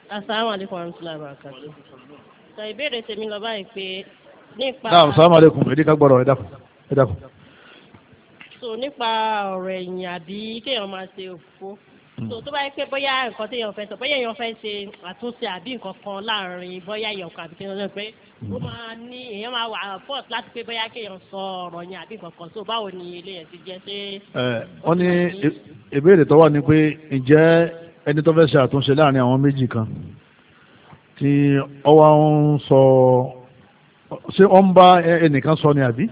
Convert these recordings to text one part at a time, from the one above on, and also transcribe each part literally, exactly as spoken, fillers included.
Assalamu alaikum warahmatullahi wabarakatuh. Sọ ìbéèrè tèmi lọ báyìí pé nípa. Naam, assalamu alaikum. Èdè ká gbọ́dọ̀ ẹ dákun. Ẹ dákun. So nípa ọ̀rọ̀ ẹ̀yìn àbí kéèyàn máa ṣe òfófó. So tó bá yẹ pé bóyá nǹkan téèyàn fẹ́ sọ bóyá èèyàn fẹ́ ṣe àtúnṣe àbí nǹkan kan láàrin bóyá èèyàn kan àbí kéèyàn náà pé ó máa ní èèyàn máa wà fọ́ọ̀t láti pé bóyá kéèyàn sọ ọ̀rọ̀ yẹn àbí nǹkan kan. So báwo ni ilé yẹn ti jẹ́ ṣé. Ẹ wọ́n ní ìbéèrè tó wà ní pé ǹjẹ́ ẹni tó fẹ́ ṣe àtúnṣe láàrin àwọn méjì kan tí ó wá ń sọ ṣé ó ń bá ẹnìkan sọ ni àbí.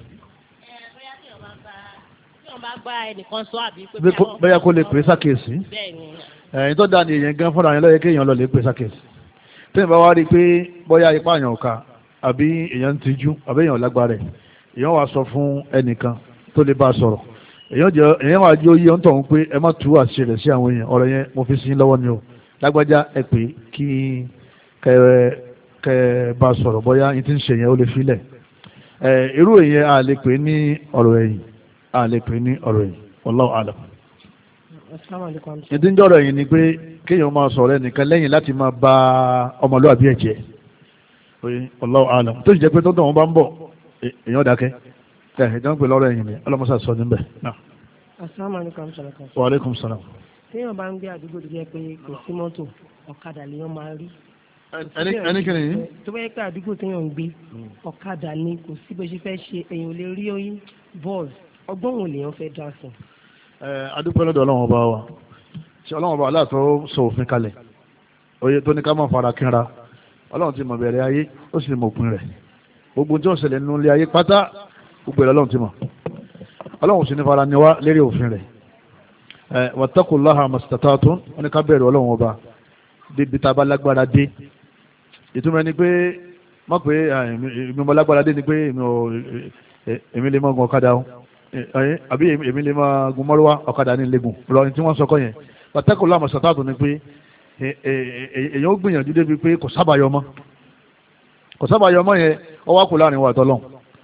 bá ẹnìkan sọ àbí pé bẹ́ẹ̀ kó lè pè é sákèsí ẹ̀yìn tó dáa ni èèyàn gan fúnra yẹn lọ́yẹ kéèyàn lọ lè pè é sákèsí tẹ́yìn bá wá rí i pé bóyá ipá èèyàn ò ká àbí èèyàn ń tijú àbí èèyàn lágbára ẹ̀ èèyàn wá sọ fún ẹnìkan tó lè bá a sọ̀rọ̀ èèyàn wá jẹ́ oyè ń tọ̀hún pé ẹ má tú àṣẹ rẹ̀ sí àwọn èèyàn ọ̀rọ̀ yẹn mo fi sí lọ́wọ́ ni o lágbájá ẹ pè kí kẹ kẹ bá a sọ̀rọ̀ bóyá ní ti ń ṣe yẹn ó lè filẹ̀ irú èèyàn a lè pè ní ọ̀rọ̀ ẹ̀yìn a lè pè ní ọ̀rọ̀ yìí wallahu alam. ìdí ń jọ̀rọ̀ yìí ni pé kéèyàn máa sọ̀rọ̀ ẹnìkan lẹ́yìn láti máa ba ọmọlúwàbí ẹ̀ jẹ́ wallahu alam tó sì jẹ́ pé tó dùn wọn bá ń bọ̀ èèyàn dákẹ́ ẹ̀ ìjọba ń pè lọ́rọ̀ ẹ̀yìn mi ọlọ́mọṣà sọ níbẹ̀ náà. asalaamualeykum. wa aleykum salaam. téèyàn bá ń gbé àdúgbò tó jẹ́ pé kò sí mọ́tò ọ̀kadà lèèyàn máa rí. ẹni kìíní yìí. tó bá yẹ pé àdúgbò téèyàn ń gbé ọ̀kadà ni kò sí bó ṣe fẹ́ ṣe èèyàn ò lè rí oyin bọ́ọ̀lù ọgbọ́n wo lèèyàn fẹ́ dá sí. ẹ adúpẹ́ lọ́dọ̀ ọlọ́run ọba wa ṣe ọlọ́run ọba aláàtọ̀ sọ òfin kalẹ̀ oyè tó ní ká máa fara kínra ọlọ́run ti mọ̀ bẹ̀rẹ̀ ayé ó sì mọ̀ òpin rẹ̀ gbogbo tí ó ṣẹlẹ̀ nínú ilé ayé pátá gbogbo ẹ̀ ọlọ́run ti mọ̀ ọlọ́run sì ní fara ni wá lérí òfin rẹ̀ ẹ wattaqullaha mastata'tum wọn ní ká bẹ̀rù ọlọ́run ọba débi tá a bá lágbára dé ìtumọ̀ ni pé mọ̀ pé èmi mo lágbára dé ni pé èmi lè mọ̀ gun ọ̀kadà o àbí èmi lè máa gun mọ́rọ́wá ọ̀kadà ní ilégún lọ́rin tí wọ́n sọkọ́ yẹn pàtàkùn láàmú sàtàtù ni pé èèyàn ó gbìyànjú débi pé kò sábàyọ mọ́ kò sábàyọ mọ́ yẹn ó wá kù láàrin wa àtọ́lọ́n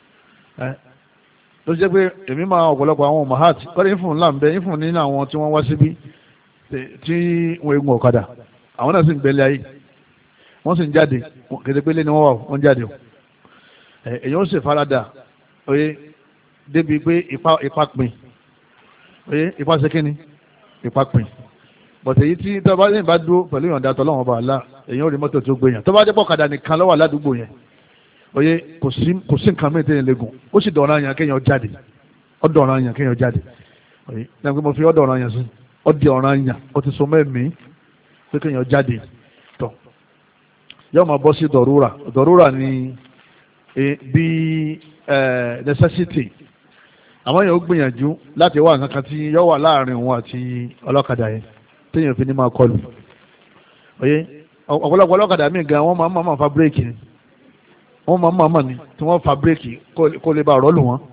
ló jẹ́ pé èmi máa ọ̀pọ̀lọpọ̀ àwọn mahat kọ́lé ìfún ńlá ń bẹ ìfún nínú àwọn tí wọ́n wá síbí tí wọ́n egun ọ̀kadà àwọn náà sì ń gbẹ́lẹ̀ ayé wọ́n sì ń jáde kẹ́tẹ́pẹ́lẹ́ ni wọ́n wà wọ́n jáde èèyàn ó sì farada oye débi pé ipa ipa pin oye ipa ṣe kíni ipa pin bọ̀tẹ̀ yìí tí tọ́ba lẹ́yìn bá dúró pẹ̀lú ìyọ̀ǹda tọ́lọ́wọ́n bá la èyàn ò rí mọ́tò tó gbé yàn tọ́ba jẹ́ pọ̀kadà nìkan ló wà ládùúgbò yẹn oye kò sí kò sí nǹkan mìíràn tẹ́yìn lẹ́gùn ó sì dọ̀ọ̀rọ̀ yàn kéèyàn jáde ó dọ̀ọ̀rọ̀ yàn kéèyàn jáde oye náà pé mo fi ó dọ̀ọ̀rọ̀ yàn sí ó di ọ̀rọ̀ yàn ó ti so mẹ́mí pé kéèyàn jáde tọ̀ yóò máa bọ́ sí dọ̀rúrà dọ̀rúrà ni bí necessity àwọn yóò gbìyànjú láti wá nǹkan kan tí yóò wà láàrin òun àti ọlọ́kadà yẹn téèyàn fi ní máa kọlù oye ọ̀pọ̀lọpọ̀ ọlọ́kadà míì gan wọ́n máa ń máa fa bírèkì ni wọ́n máa ń máa máa ní tí wọ́n fa bírèkì kó lè bá rọ́ọ̀lù wọn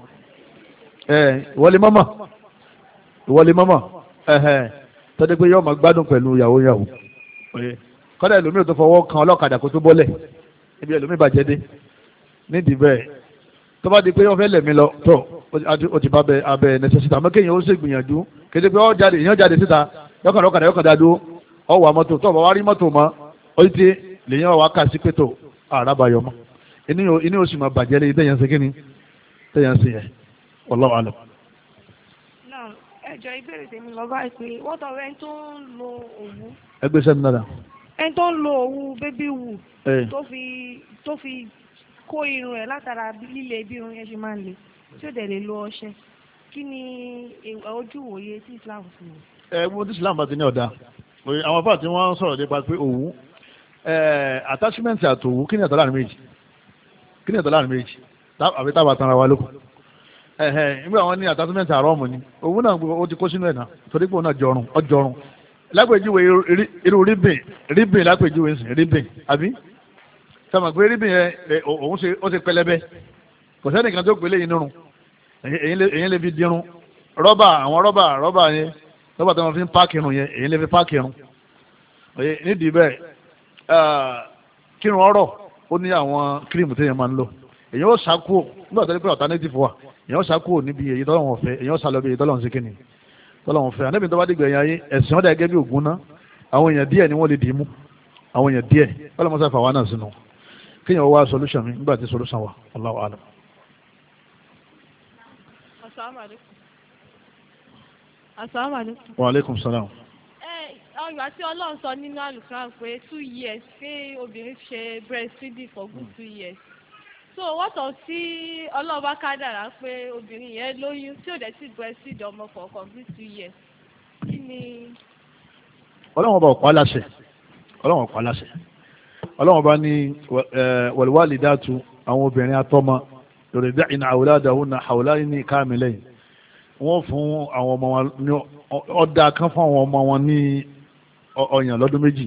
ìwọlé mọ́mọ́ ìwọlé mọ́mọ́ tọ́jú pé yóò máa gbádùn pẹ̀lú ìyàwó ìyàwó oye kọ́dà ẹlòmíì tó fọwọ́ kan ọlọ́kadà kó tó bọ́lẹ̀ ibi ẹlòmíì bàjẹ́ dé nídìí bẹ́ẹ̀ tó bá di pé wọ́n fẹ́ lẹ̀mí lọ tó ó ti bá abẹ necessity àmọ́ kéèyàn ó sì gbìyànjú kéde pé ó jáde èèyàn jáde síta yọkàn lọ́kàdá yọkàn dá dúró ọ wà mọ́tò tó ọba wá rí mọ́tò mọ́ ó ti lèyàn wà ká sí pétò àràbàyọ mọ́ inú oṣù máa bàjẹ́ lé tẹ̀yàn sí kíni tẹ̀yàn sí yẹn wallahu alam. náà ẹjọ́ ìbéèrè tèmi lọ báyìí pé wọ́n tọrọ ẹni tó ń lo òwú. ẹgbẹ́ sẹ́ni náà. ẹni tó ń lo òwú bébí wù tó fi tó fi kó irun ẹ̀ látara líle bí irun yẹn ṣe máa ń le tí ó dẹ̀ lè lo ọṣẹ kí ni ojú òye tí Islam fi wò. ẹ wo tí Islam bá ti ní ọ̀dà àwọn afáà tí wọ́n ń sọ̀rọ̀ nípa pé òwú attachment àtòwú kí ni ẹ̀tọ́ láàrin méjì kí ni ẹ̀tọ́ láàrin méjì àbí tábà tanra wa lóko nígbà wọn ní attachment àrọ́ọ̀mù ni òwú náà ó ti kó sínú ẹ̀ náà torí pé òun náà jọrùn ọjọrùn lápèjúwe irú ríbìn ríbìn lápèjúwe ríbìn àbí sọmọ pé ríbìn yẹn òun ó ṣe pẹlẹbẹ kò sẹ́nìkan tó gbélé yìí nírun èyí lè fi dirun rọ́bà àwọn rọ́bà rọ́bà yẹn rọ́bà tó wọn fi ń páàkì irun yẹn èyí lè fi páàkì irun nídìí bẹ́ẹ̀ kírun ọ̀rọ̀ ó ní àwọn kírímù téèyàn máa ń lò èyí ó ṣàkó nígbà tó ní pé alternative wà èyí ó ṣàkó níbi èyí tọ́lọ́wọ̀n fẹ́ èyí ó ṣàlọ́ bí èyí tọ́lọ́wọ̀n sí kíni tọ́lọ́wọ̀n fẹ́ àníbi tó bá dìgbà yẹn ayé ẹ̀sìn ọ̀dà gẹ́gẹ́ bí ògùn ná àwọn èèyàn díẹ̀ ni wọ́n lè dì í mú àwọn èèyàn díẹ̀ ọlọ́mọsá fà wá náà sínú kéèyàn wá solution mi nígbà tí solution wà Allahu a'lam. Assalamualaikum. Assalamualaikum. Wa alaikum salam. Ọ̀rọ̀ àti Ọlọ́run sọ nínú Al-Qur'an pé two years pé obìnrin ṣe breastfeeding for good two years. So what of tí Ọlọ́run bá kádàrá pé obìnrin yẹn lóyún tí ò dẹ̀ sí breastfeed ọmọ for complete two years? Kí ni? Ọlọ́run ọba ọ̀pá láṣẹ Ọlọ́run ọ̀pá láṣẹ Ọlọ́run ọba ní wal walidatu àwọn obìnrin atọ́mọ yurda'na awladahunna hawlayni kamilayn wọ́n fún àwọn ọmọ wọn ní ọ̀dà kan fún àwọn ọmọ wọn ní ọyàn lọ́dún méjì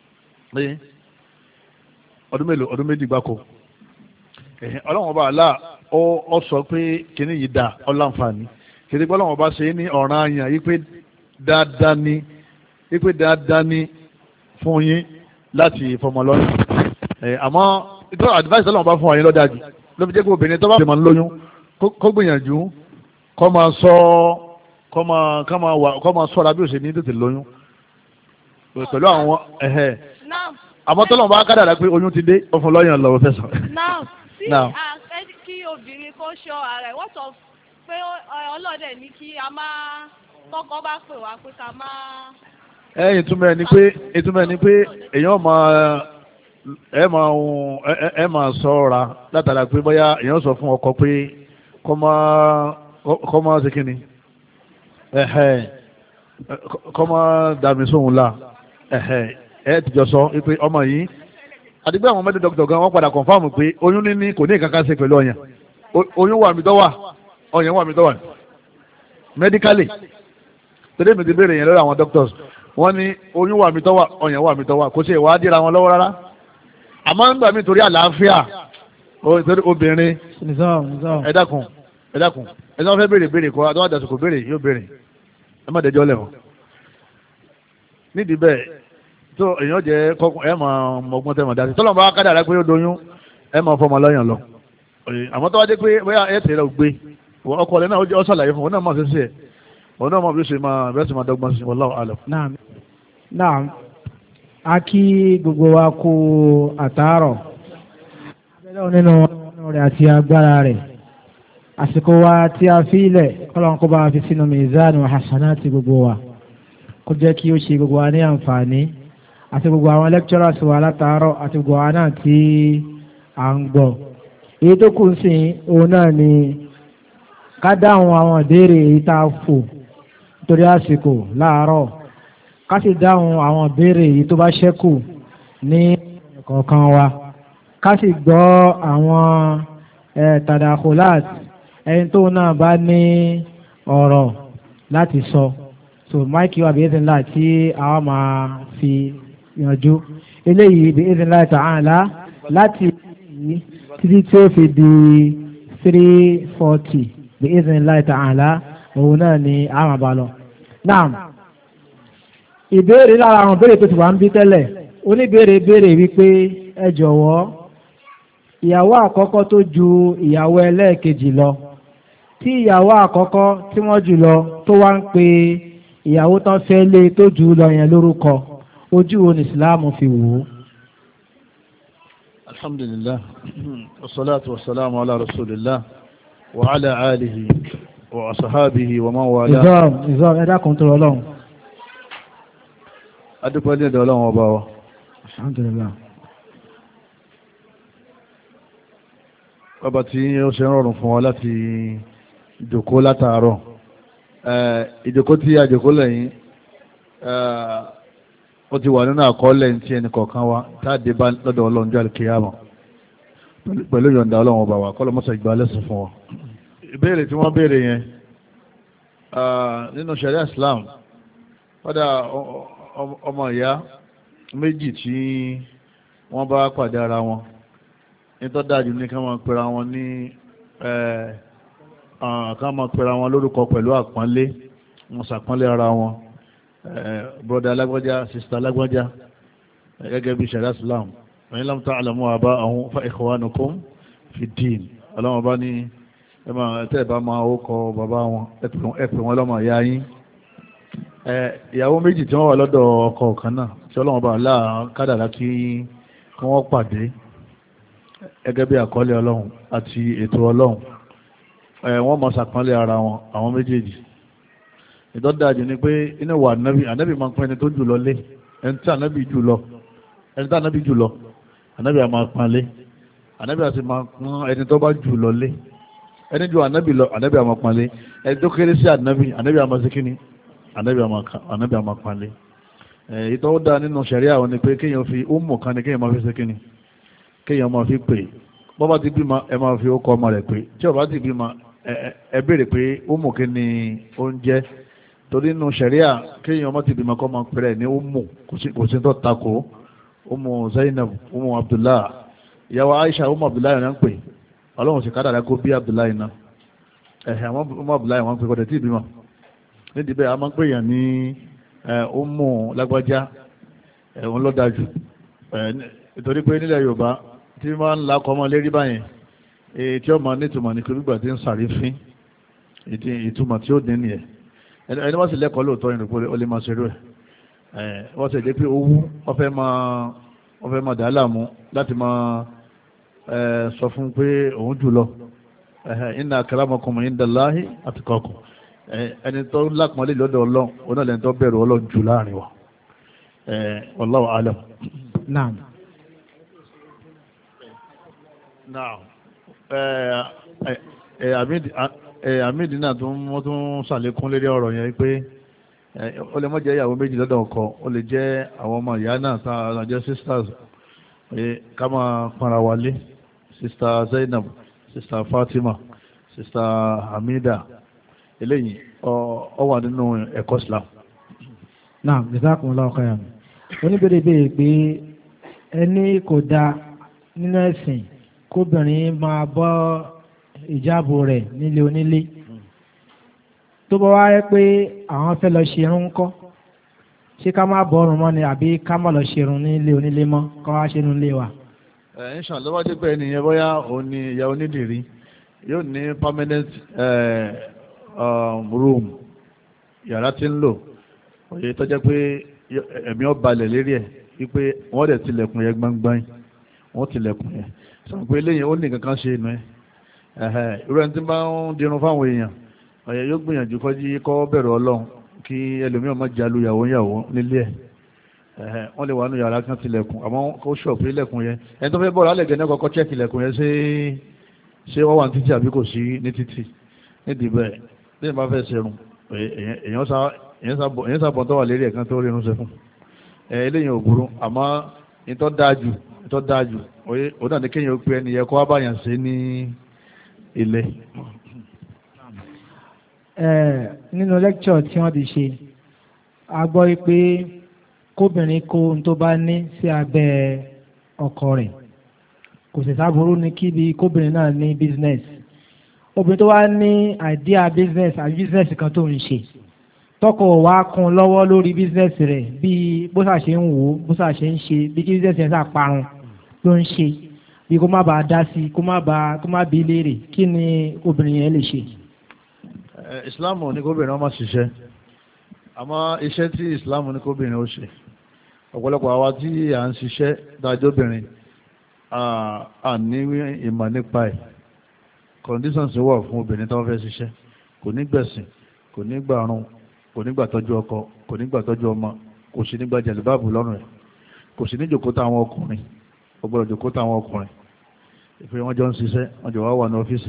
ọdún mélòó ọdún méjì gbáko Ọlọ́run ọba àlá ọ sọ pé kíní yìí dá ọláǹfààní kìí pé Ọlọ́run ọba ṣe ní ọ̀ràn àyàn yí pé dáadáa ní yí pé dáadáa ní fún yín láti fọmọ lọ́yìn àmọ́ ìtọ́ advice Ọlọ́run ọba fún wa yín lọ́dà jù ló fi jẹ́ pé obìnrin tó bá fi máa ń lóyún kó gbìyànjú kọ́ máa sọ kọ́ máa kọ́ máa wà kọ́ máa sọ́ra bí ó ṣe ní tètè lóyún pẹ̀lú àwọn ẹ̀hẹ́ àmọ́ tọ́lọ́run bá kádàrá pé oyún ti dé ó fún lọ́yàn lọ́wọ́ fẹsàn. now sí kí obìnrin kó ṣọ́ ara ẹ̀ wọ́n sọ pé ọlọ́dẹ ní kí a máa tọ́kọ bá pè wá pé ká máa. ẹ ìtumọ̀ ẹ ni pé ìtumọ̀ ẹ ni pé èèyàn máa ẹ máa ẹ máa ṣọ́ra látara pé bóyá èèyàn sọ fún ọkọ pé kọ́ máa kọ́ máa ṣe kí ni kọ́ máa dàmí sóhun la ẹ ti jọ sọ pé ọmọ yìí àdìgbò àwọn mẹ́tò dọ́kítọ̀ gan wọ́n padà kọ̀nfàmù pé oyún níní kò ní ìkankan ṣe pẹ̀lú ọyàn oyún wà mí tọ́wà ọyàn wà mí tọ́wà mẹ́díkálì torí mi ti béèrè yẹn lọ́dọ̀ àwọn doctors wọ́n ní oyún wà mí tọ́wà ọyàn wà mí tọ́wà kò sí ìwà dira wọn lọ́wọ́ rárá àmọ́ nígbà míì torí àlàáfíà obìnrin ẹ dákun ẹ dákun ẹ tí wọ́n fẹ́ béèrè béèrè kọ́ àtọ́wọ́ àdàsùkò béèrè yóò béèrè ẹ má dẹjọ́ lẹ̀ wọ́n nídìí bẹ́ẹ̀ tó èèyàn jẹ́ kọ́kún ẹ máa mọ̀gbọ́n tẹ́ mọ̀ dáṣẹ́ tọ́lọ́mù bá kádàrá pé ó doyún ẹ máa fọmọ lọ́yàn lọ àmọ́ tó wá dé pé bóyá ẹ tẹ̀lé ògbé ọkọ rẹ̀ náà ó ṣàlàyé fún òun náà máa ṣe sí ẹ̀ òun náà máa bí ó ṣe máa bẹ́ẹ̀ sì máa dọ́gbọ́n sí wallahu a'lam. naam naam a kí gbogbo wa kú àtàárọ̀ abẹ́lẹ́ nínú rẹ̀ àti agbára rẹ̀ àsìkò wa tí a fi ilẹ̀ kọ́lọ́n kó bá fi sínú mizan wa hasanati gbogbo wa kó jẹ́ kí ó ṣe gbogbo wa ní àǹfààní àti gbogbo àwọn lecturers wa látàárọ̀ àti gbogbo wa náà tí à ń gbọ́ èyí tó kù sí òun náà ni ká dáhùn àwọn ìbéèrè èyí tá a fò nítorí àsìkò láàárọ̀ ká sì dáhùn àwọn ìbéèrè èyí tó bá ṣẹ́kù ní kọ̀ọ̀kan wa ká sì gbọ́ àwọn tàdàkùlát ẹni tó náà bá ní ọ̀rọ̀ láti sọ so máìkì wà bí ẹ̀sìn ńlá tí àwọn máa fi yanjú eléyìí bí ẹ̀sìn ńlá ta'ala láti yìí títí tí ó fi di three forty bí ẹ̀sìn ńlá ta'ala òun náà ni àwọn àbálọ. náà ìbéèrè lára àwọn ìbéèrè tó ti wà ń bí tẹ́lẹ̀ oníbéèrè béèrè wípé ẹ jọ̀wọ́ ìyàwó àkọ́kọ́ tó ju ìyàwó ẹlẹ́ẹ̀kejì lọ tí ìyàwó àkọ́kọ́ tí wọ́n jù lọ tó wá ń pe ìyàwó tán fẹ́ lé tó jù lọ yẹn lórúkọ ojú wo ni ìsìláàmù fi wò ó. alhamdulillah wassalatu wassalamu ala rasulillah wa ala alihi wa ashabihi wa man wala. ìzọ́m ìzọ́m ẹ̀dá kan tó rọlọ́run. adúpẹ́ ní ẹ̀dọ̀ ọlọ́run ọba wa. alhamdulillah. bàbá tí ó ṣe ń rọrùn fún wa láti ìjòkó látàárọ̀ ìjòkó tí àjòkó lẹ́yìn ó ti wà nínú àkọọ́lẹ̀ tí ẹnì kọ̀ọ̀kan wa táàdé bá lọ́dọ̀ ọlọ́run jọ́ àlùkìyámà pẹ̀lú ìyọ̀ǹda ọlọ́run ọba wa kọ́ ló mọ́sà ìgbà lẹ́sìn fún wa. ìbéèrè tí wọ́n béèrè yẹn nínú sharia Islam padà ọmọ ìyá méjì tí wọ́n bá pàdé ara wọn nítorí dájú ní ká máa pera wọn ní ká máa pera wọn lórúkọ pẹ̀lú àpọ́nlé wọn ṣàpọ́nlé ara wọn broda alágbájá sista alágbájá gẹ́gẹ́ bí sharia Islam ẹ̀yin lam ta'lamu aba'ahum fa ikhwanukum fi din ọlọ́wọ́n bá ní tẹ́ ẹ̀ bá máa ó kọ bàbá wọn ẹ pè wọ́n lọ́mọ ìyá yín ìyàwó méjì tí wọ́n wà lọ́dọ̀ ọkọ kan náà tí ọlọ́run bá láà kádàrá kí wọ́n pàdé gẹ́gẹ́ bí àkọọ́lẹ̀ ọlọ́run àti ètò ọlọ́run wọ́n mọ̀ sàpọ́nlé ara wọn àwọn méjèèjì. ìdọ́dájú ni pé inú wà ànábì ànábì máa ń pín ẹni tó jù lọ lé ẹni tí ànábì jù lọ ẹni tí ànábì jù lọ ànábì á máa pọ́n lé ànábì á sì máa pọ́n ẹni tó bá jù lọ lé ẹni ju ànábì lọ ànábì á máa pọ́n lé ẹni tó kéré sí ànábì ànábì á máa ṣe kíni ànábì á máa pọ́n lé. ìtọ́wọ́ dáa nínú ṣẹ̀ríà àwọn ni pé kéèyàn fi úmù kan ni kéèyàn máa fi ṣe kíni kéèyàn máa fi pè bọ́ bá ti bímọ ẹ máa fi ókọ ọmọ rẹ̀ pé tí ó bá ti bímọ ẹ béèrè pé úmù kí ni oúnjẹ torí nínú ṣẹ̀ríà kéèyàn ọmọ ti bímọ kọ́ máa pẹ̀rẹ̀ ní úmù kò sí tó takò úmù Zainab úmù Abdullah ìyàwó Aisha úmù Abdullah náà ń pè ọlọ́run sì kádàrá kó bí Abdullah náà ẹ̀hẹ̀ àwọn úmù Abdullah wọn ń pè kọ́dẹ̀ tí ìbímọ nídìí bẹ́ẹ̀ a máa ń pè yàn ní úmù lágbájá ẹ̀wọ̀n lọ́dájú nítorí pé nílẹ̀ Yorùbá tí máa ń la ọkọ̀ ọmọ lérí báyìí tí ó máa nítumọ̀ ní kí gbígbà tí ń sàrífín ìtumọ̀ tí ó dín nìyẹn ẹni wọ́n sì lẹ́kọ̀ọ́ lóòótọ́ ìrìn pé ó lè máa ṣerú ẹ̀ wọ́n sì jẹ́ pé owó wọ́n fẹ́ máa wọ́n fẹ́ máa dà á láàmú láti máa sọ fún pé òun jù lọ inna akramakum indallahi atqakum ẹni tó lápọ̀nlé lọ́dọ̀ Ọlọ́run òun náà lẹ́ni tó bẹ̀rù Ọlọ́run jù láàrin wa wallahu alam. Naam. Naam. àmìdí náà tún tún ṣàlékún lérí ọ̀rọ̀ yẹn pé ó lè má jẹ́ ìyàwó méjì lọ́dọ̀ ọkọ ó lè jẹ́ àwọn ọmọ ìyá náà tá a jẹ́ sisters ká máa pọnra wálé sista Zainab sista Fatima sista Hamida eléyìí ọ wà nínú ẹ̀kọ́ Islam. Naam, jazakumullahu khairan. oníbèrè béèrè pé ẹni kò dáa nínú ẹ̀sìn kóbìnrin máa bọ́ ìjáàbò rẹ̀ nílé onílé tó bá wáyé pé àwọn fẹ́ lọ ṣerun ńkọ́ ṣé ká má bọ́ ọrùn mọ́ ni àbí ká má lọ ṣerun nílé onílé mọ́ ká wá ṣe nílé wa. ẹ ń ṣàn lọ́wọ́ dé pé ẹnìyẹn bóyá òun ni ìyá onídìrí yóò ní permanent room yàrá tí ń lò òye tó jẹ́ pé ẹ̀mí ó balẹ̀ lérí ẹ̀ wípé wọ́n dẹ̀ tilẹ̀kùn yẹn gbangban wọ́n tilẹ̀kùn yẹn sọ pé lẹ́yìn ó ní nǹkan kan ṣe inú ẹ̀ irú ẹni tí bá ń dirun fáwọn èèyàn ọ̀yẹ́ yóò gbìyànjú kọjí kọ́ bẹ̀rù Ọlọ́run kí ẹlòmíràn má jalu yàwó yàwó nílé ẹ̀ wọ́n lè wà nù yàrá kan tilẹ̀kùn àmọ́ kó ṣọ̀pù ilẹ̀kùn yẹn ẹni tó fẹ́ bọ̀rọ̀ alẹ́ gẹ̀ẹ́ kọ́kọ́ chẹ́ẹ̀kì ilẹ̀kùn yẹn ṣé ṣé wọ́n wà ní títì àbí kò sí ní títì nídìí bẹ́ẹ̀ bí ìbá fẹ́ ṣerun èèyàn sábọ̀ tó wà lérí ẹ̀kan tó rí irun ṣe fún eléyìí ò burú àmọ́ ìtọ́ dájú ìtọ́ dájú òun náà ní kéèyàn ó pe ẹni yẹ kó wá báyàn ṣe ní ilé. nínú lẹ́kṣọ̀ tí wọ́n ti ṣe a gbọ́ pé kóbìnrin kó ohun tó bá ní sí abẹ́ ọkọ rẹ̀ kò sì sáburú ní kíbi kóbìnrin náà ní business obìnrin tó wá ní idea business àbí business kan tó ń ṣe tọkọ wa kún lọ́wọ́ lórí business rẹ̀ bí bó ṣà ṣe ń wò ó bó ṣà ṣe ń ṣe bí kí business yẹn ṣà parun ló ń ṣe bí kó má bàa dá sí kó má bàa kó má bí léèrè kí ni obìnrin yẹn lè ṣe. Islam ní kóbìnrin ọmọ ṣiṣẹ́ àmọ́ iṣẹ́ tí Islam ní kóbìnrin ó ṣe ọ̀pọ̀lọpọ̀ àwa tí à ń ṣiṣẹ́ dájọ́bìnrin à ní ìmọ̀ nípa ẹ̀ conditions wà fún obìnrin tó fẹ́ ṣiṣẹ́ kò ní gbẹ̀sìn kò ní gbàrún kò ní gbà tọ́jú ọkọ kò ní gbà tọ́jú ọmọ kò sì ní gbà jẹ̀lúbáàbù lọ́rùn ẹ̀ kò sì ní jòkó táwọn ọkùnrin ó gbọ́dọ̀ jòkó táwọn ọkùnrin ìpè wọn jọ ń ṣiṣẹ́ wọn jọ wá wà ní ọ́fíìsì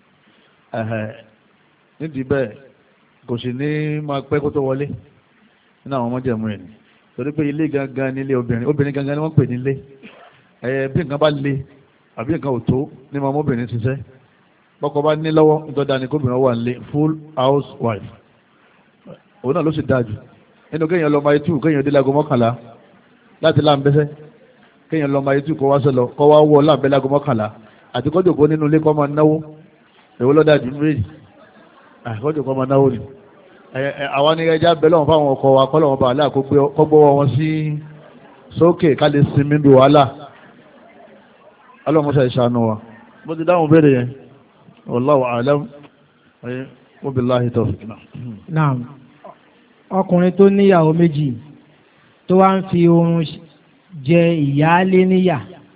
nídìí bẹ́ẹ̀ kò sì ní máa pẹ́ kó tó wọlé nínú àwọn ọmọdéjẹ̀mú ẹ̀ ní torí pé ilé gangan nílé obìnrin obìnrin gangan ni wọ́n pè nílé bí nǹkan bá le àbí nǹkan ò tó ní máa mọ́bìnrin ṣiṣẹ́ bọ́kọ bá ní lọ́wọ́ nítorí ní kóbìnrin wà nílé full house wife òun náà ló sì dájú nínú kéèyàn lọ máa tú kéèyàn dé láago mọ́kànlá láti láǹbẹ́sẹ́ kéèyàn lọ máa tú kó wá sẹ́lọ kó wá wọ láǹbẹ́ láago mọ́kànlá àti kọ́jọ́ kó nínú ilé kó máa náwó èwo ló dájú méjì àkọ́jọ́ kó máa náwó ni àwọn ní ẹja bẹ́ẹ̀ lọ́wọ́ fáwọn ọkọ̀ wa kọ́ lọ́wọ́ bá aláà kó gbọ́wọ́ wọn sí sókè ká lè sinmi bí wàhálà alọ́mọṣẹ́ ìṣàánú wa bó ti dáhùn béèrè yẹn wallahu a'lam wa billahi tawfiq. Naam, ọkùnrin tó níyàwó méjì tó wá ń fi oorun jẹ ìyáálé níyà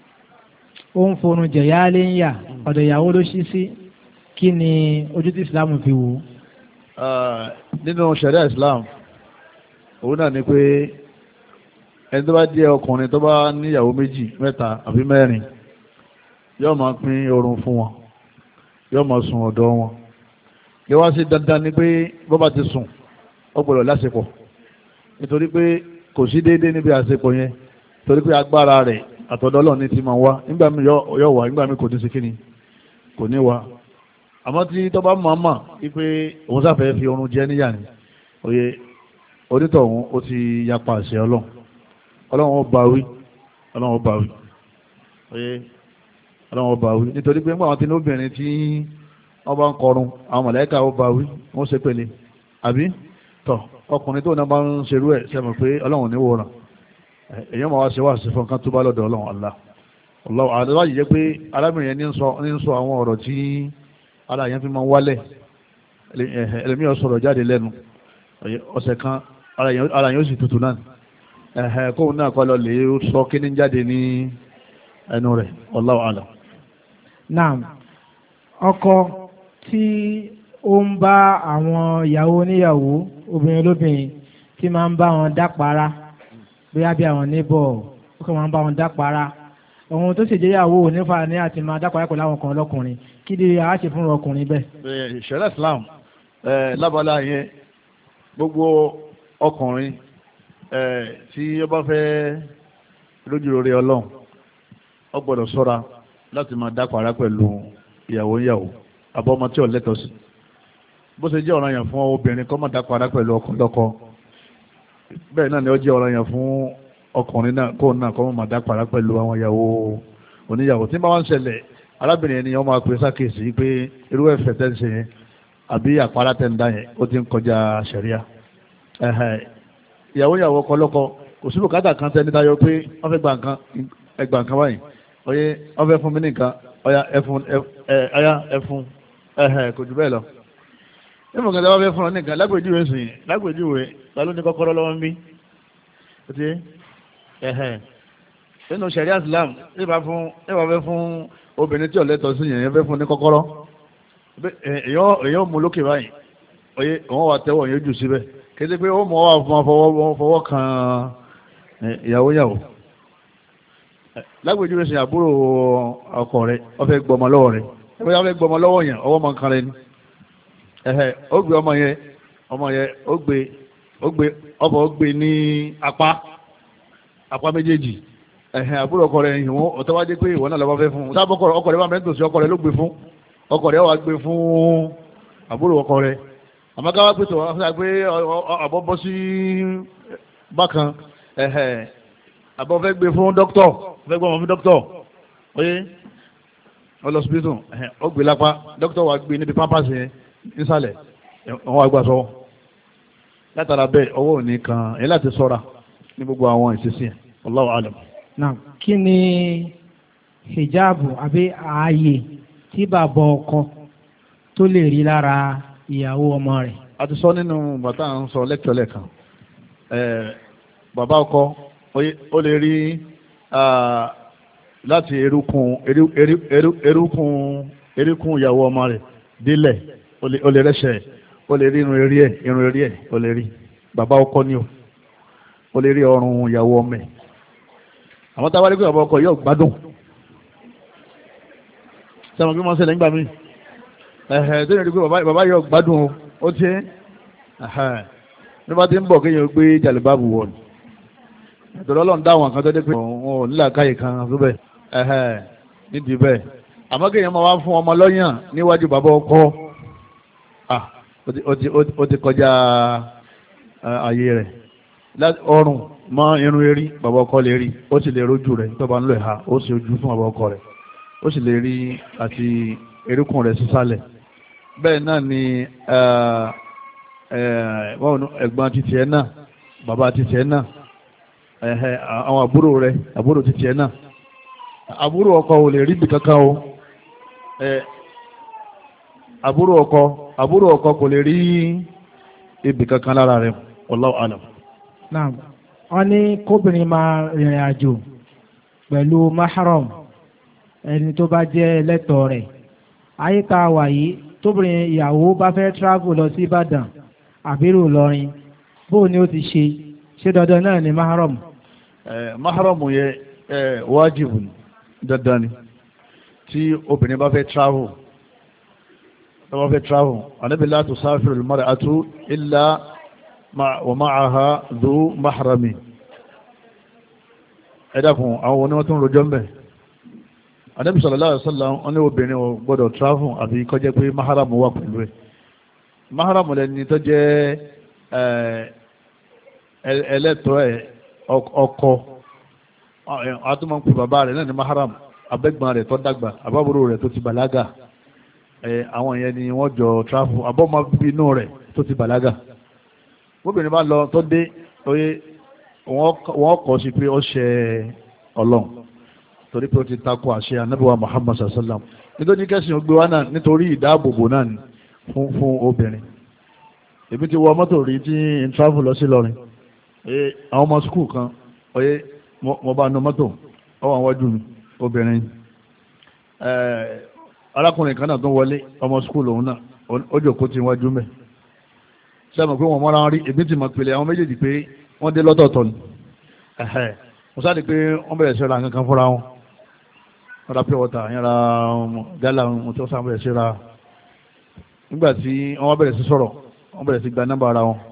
ó ń forun jẹ ìyáálé níyà ọ̀dọ̀ ìyàwó ló ṣí sí kí ni ojú tí Islam fi wò ó. nínú ṣẹ̀ríà Islam òun náà ni pé ẹni tó bá jẹ́ ọkùnrin tó bá níyàwó méjì mẹ́ta àbí mẹ́rin yóò máa pín oorun fún wọn yóò máa sùn ọ̀dọ̀ wọn yóò wá sí dandan ni pé bó bá ti sùn ó gbọ́dọ̀ lásìkò nítorí pé kò sí déédéé níbi àsìkò yẹn torí pé agbára rẹ̀ àtọ̀dọ̀ Ọlọ́run ní ti máa wá nígbà mi yóò wá nígbà mi kò ní sí kíni kò ní wá àmọ́ tí tó bá máa mà wípé òun sáfẹ́ fi oorun jẹ níyà ni òye onítọ̀ òun ó ti yapa àṣẹ Ọlọ́run Ọlọ́run ó bá wí Ọlọ́run ó bá wí òye Ọlọ́run ó bá wí nítorí pé nígbà wọn ti ní obìnrin tí wọ́n bá ń kọrun àwọn mọ̀lẹ́kà ó bá wí wọ́n ṣe pẹ̀lẹ́ àbí tọ̀ ọkùnrin tó náà bá ń ṣerú ẹ̀ sẹ́mi pé Ọlọ́run ní wòran èyàn máa wá ṣe wá sí fún kan tó bá lọ́dọ̀ Ọlọ́run Allah Allah àdúrà yìí jẹ́ pé arábìnrin yẹn ní ń sọ àwọn ọ̀rọ̀ tí ara yẹn fi máa ń wálẹ̀ ẹlẹ́mìí sọ̀rọ̀ jáde lẹ́nu ọ̀sẹ̀ kan ara yẹn ó sì tutù náà kóun náà kọ́ lọ lè sọ kíní jáde ní ẹnu rẹ̀ Allahu a'lam. naam ọkọ tí ó ń bá àwọn ìyàwó oníyàwó obìnrin olóbìnrin tí máa ń bá wọn dápara bóyá bí àwọn níbọ̀ ó kàn máa ń bá wọn dápara ohun tó sì jẹ́yàwó onífà ní àti máa dápara pẹ̀lú àwọn kan ọlọ́kùnrin kí ni a ṣe fún ọkùnrin bẹ́ẹ̀. ìṣẹ̀lẹ̀ Islam lábala yẹn gbogbo ọkùnrin tí ó bá fẹ́ lójú rere Ọlọ́run ó gbọ́dọ̀ ṣọ́ra láti máa dápara pẹ̀lú ìyàwó ìyàwó àbọ̀mọ tí ò lẹ́tọ̀ọ́ sí bó ṣe jẹ́ ọ̀ranyàn fún obìnrin kó má dápara pẹ̀lú ọkùnrin lọ́kọ bẹ́ẹ̀ náà ni ó jẹ́ ọ̀ranyàn fún ọkùnrin náà kó náà kó má dápara pẹ̀lú àwọn ìyàwó oníyàwó tí bá wá ń ṣẹlẹ̀ arábìnrin ẹni wọ́n máa pè sákèsí pé irú ẹ̀fẹ̀ tẹ́ ń ṣe yẹn àbí àpárá tẹ́ ń dá yẹn ó ti ń kọjá ṣẹ̀ríà ìyàwó ìyàwó ọkọ lọ́kọ kò sí bùkátà kan tẹ́ ní tayọ pé wọ́n fẹ́ gba nǹkan ẹgbà nǹkan báyìí oye wọ́n fẹ́ fún mi nìkan ọya ẹfun ẹyà ẹfun ẹhẹ kò jù bẹ́ẹ̀ lọ nígbà kan tí wọ́n fẹ́ fún ọ nìkan lágbèjúwe sìn lágbèjúwe ta ló ní kọ́kọ́rọ́ lọ́wọ́ ń bí ó ti ẹhẹ nínú ṣẹ̀ríà Islam ìbá fún ìbá fẹ́ fún obìnrin tí ọ̀lẹ́tọ̀ sí yẹn fẹ́ fún ní kọ́kọ́rọ́ èèyàn mú lókè báyìí oye òun wà tẹ́wọ̀ yóò jù síbẹ̀ kéde pé ó mọ̀ wà fún fọwọ́ kan ìyàwó yàwó lágbèjúwe sìn àbúrò ọkọ rẹ̀ ó fẹ́ gbọmọ lọ́wọ́ rẹ̀ ó fẹ́ gbọmọ lọ́wọ́ yẹn ọwọ́ máa ń kan rẹ̀ ni ẹ̀hẹ̀ ó gbé ọmọ yẹn ọmọ yẹn ó gbé ó gbé ọkọ̀ ó gbé ní apá apá méjèèjì ẹ̀hẹ̀ àbúrò ọkọ rẹ̀ ìwọ̀n ọ̀tọ́wájé pé ìwọ̀n náà lọ́wọ́ fẹ́ fún un sábà ọkọ rẹ̀ bá mẹ́tò sí ọkọ rẹ̀ ló gbé fún ọkọ rẹ̀ wà gbé fún àbúrò ọkọ rẹ̀ àmọ́ ká wá pé tó wá pé àbọ̀ bọ́ sí bákan ẹ̀hẹ̀ àbọ̀ fẹ́ gbé fún dókítọ̀ fẹ́ gbọ́ ọmọ fún dókítọ̀ oyé ọlọ́sibítù ẹ̀hẹ̀ ó gbé lápá dókítọ̀ wà gbé níbi pampers yẹn nísàlẹ̀ wọ́n wá gbà sọ́wọ́ látara bẹ́ẹ̀ ọwọ́ òní kan èyí láti sọ́ra ní gbogbo àwọn ìṣesí ẹ̀ Allahu alam. náà kí ni hijabu àbí ààyè tí bàbá ọkọ tó lè rí lára ìyàwó ọmọ rẹ̀. a ti sọ nínú bàtà ń sọ lẹ́kítọ̀ lẹ́kan bàbá ọkọ ó lè rí láti erúkún erúkún erúkún ìyàwó ọmọ rẹ̀ délẹ̀ ó lè rẹ́ṣẹ̀ ó lè rí irun eré ẹ̀ irun eré ẹ̀ ó lè rí bàbá ọkọ ni o ó lè rí ọrùn ìyàwó ọmọ ẹ̀ àwọn táwa rí pé bàbá ọkọ yóò gbádùn sẹ́wọ̀n bí wọ́n ṣẹlẹ̀ nígbà míì ẹ̀hẹ̀ tó yẹ kí bàbá yóò gbádùn o ó ti ẹ̀hẹ̀ bí wọ́n ti ń bọ̀ kéèyàn gbé jàlùbáàbù wọ̀ ni ìtọ́jú ọlọ́run dá àwọn kan tó dé pé wọn ò nílà káyè kan tó bẹ̀ ẹ̀hẹ̀ nídìí bẹ́ẹ̀ àmọ́ kéèyàn máa wá fún ọmọ lọ́yàn níwájú bàbá ọkọ ó ti kọjá ayé rẹ̀ ọrùn mọ́ irun erí bàbá ọkọ lè rí ó sì lè rójú rẹ̀ tó bá ń lò ẹ̀ha ó sì ojú fún bàbá ọkọ rẹ̀ ó sì lè rí àti erékùn rẹ̀ sísàlẹ̀ bẹ́ẹ̀ náà ni ẹ̀gbọ́n títí ẹ̀ náà bàbá títí ẹ̀ náà àwọn àbúrò rẹ̀ àbúrò títí ẹ̀ náà àbúrò ọkọ ò lè rí bì kankan o àbúrò ọkọ àbúrò ọkọ kò lè rí ibì kankan lára rẹ̀ wallahu alam. náà wọ́n ní kóbìnrin máa rìnrìn àjò pẹ̀lú mahram ẹni tó bá jẹ́ lẹ́tọ̀ọ́ rẹ̀. ayé tá a wà yìí tóbìnrin ìyàwó bá fẹ́ travel lọ sí Ìbàdàn àbírù Ìlọrin bó ni ó ti ṣe ṣé dandan náà ni mahram. ẹ mahram yẹ ẹ wájibù dandan ni tí obìnrin bá fẹ́ travel tó bá fẹ́ travel Ànábì la tusafiru al-mar'atu illa wa ma'aha dhu mahrami. ẹ dákun àwọn oníwọ́n tó ń rojọ́ mbẹ́. Ànábì sallallahu alaihi wasallam wọn ní obìnrin ò gbọ́dọ̀ travel àbí kó jẹ́ pé mahram wà pẹ̀lú ẹ̀. mahram lẹni tó jẹ́ ẹlẹ́tọ̀ọ́ ẹ̀ ọkọ àtúmọ̀ ń pè bàbá rẹ̀ náà ní mahram abẹ́gbọ̀n rẹ̀ tó dàgbà àbábúrò rẹ̀ tó ti bàlágà àwọn yẹn ni wọ́n jọ travel abọ́mọ bínú rẹ̀ tó ti bàlágà. obìnrin bá lọ tó dé oyè wọ́n kọ́ sí pé ó ṣe ọlọ́run torí pé ó ti takò àṣẹ anábíwá Muhammad sallallahu alaihi wasallam nítorí kẹsìn ògbé wa náà nítorí ìdáàbòbò náà ni fún fún obìnrin. èmi ti wọ mọ́tò rí tí n travel lọ sí Ìlọrin àwọn ọmọ skul kan oyè mo bá nu mọ́tò ọwọ́ àwọn ọdún mi obìnrin arákùnrin kan náà tó wọlé ọmọ skul òun náà ó jókòó tí wájú mẹ́ sẹ́mi pé wọ́n mọ́ra wọn rí èmi ti mọ̀ pèlè àwọn méjèèjì pé wọ́n dé lọ́tọ̀ọ̀tọ̀ ni mo sáré pé wọ́n bẹ̀rẹ̀ sí ra nǹkan kan fúnra wọn wọ́n ra pure water yẹn ra gálà wọn tó sá bẹ̀rẹ̀ sí ra nígbà tí wọ́n bẹ̀rẹ̀ sí sọ̀rọ̀ wọ́n bẹ̀rẹ̀ sí gba nọ́mbà ara wọn.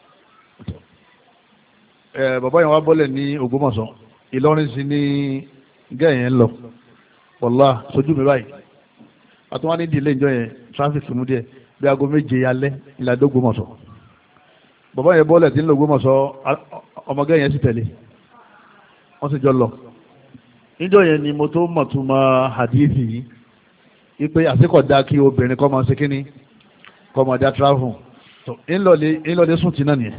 bàbá yẹn wá bọ́lẹ̀ ní Ògbómọ̀ṣọ́ Ìlọrin sí ní gẹ́yìn ń lọ wọ́lá sojú mi báyìí àtúwọ́n ní ìdílé ìjọ yẹn traffic mú díẹ̀ bí aago méje alẹ́ ìlàdó Ògbómọ̀ṣọ́ bàbá yẹn bọ́ọ̀lẹ̀ tí ń lọ Ògbómọ̀ṣọ́ ọmọge yẹn sì tẹ̀lé wọ́n sì jọ lọ níjọ yẹn ni mo tó mọ̀túnmọ̀ hadithi yìí wípé àsìkò dá kí obìnrin kọ́ máa ṣe kíní kọ́ máa dá travel ńlọlé sùn tì náà nìyẹn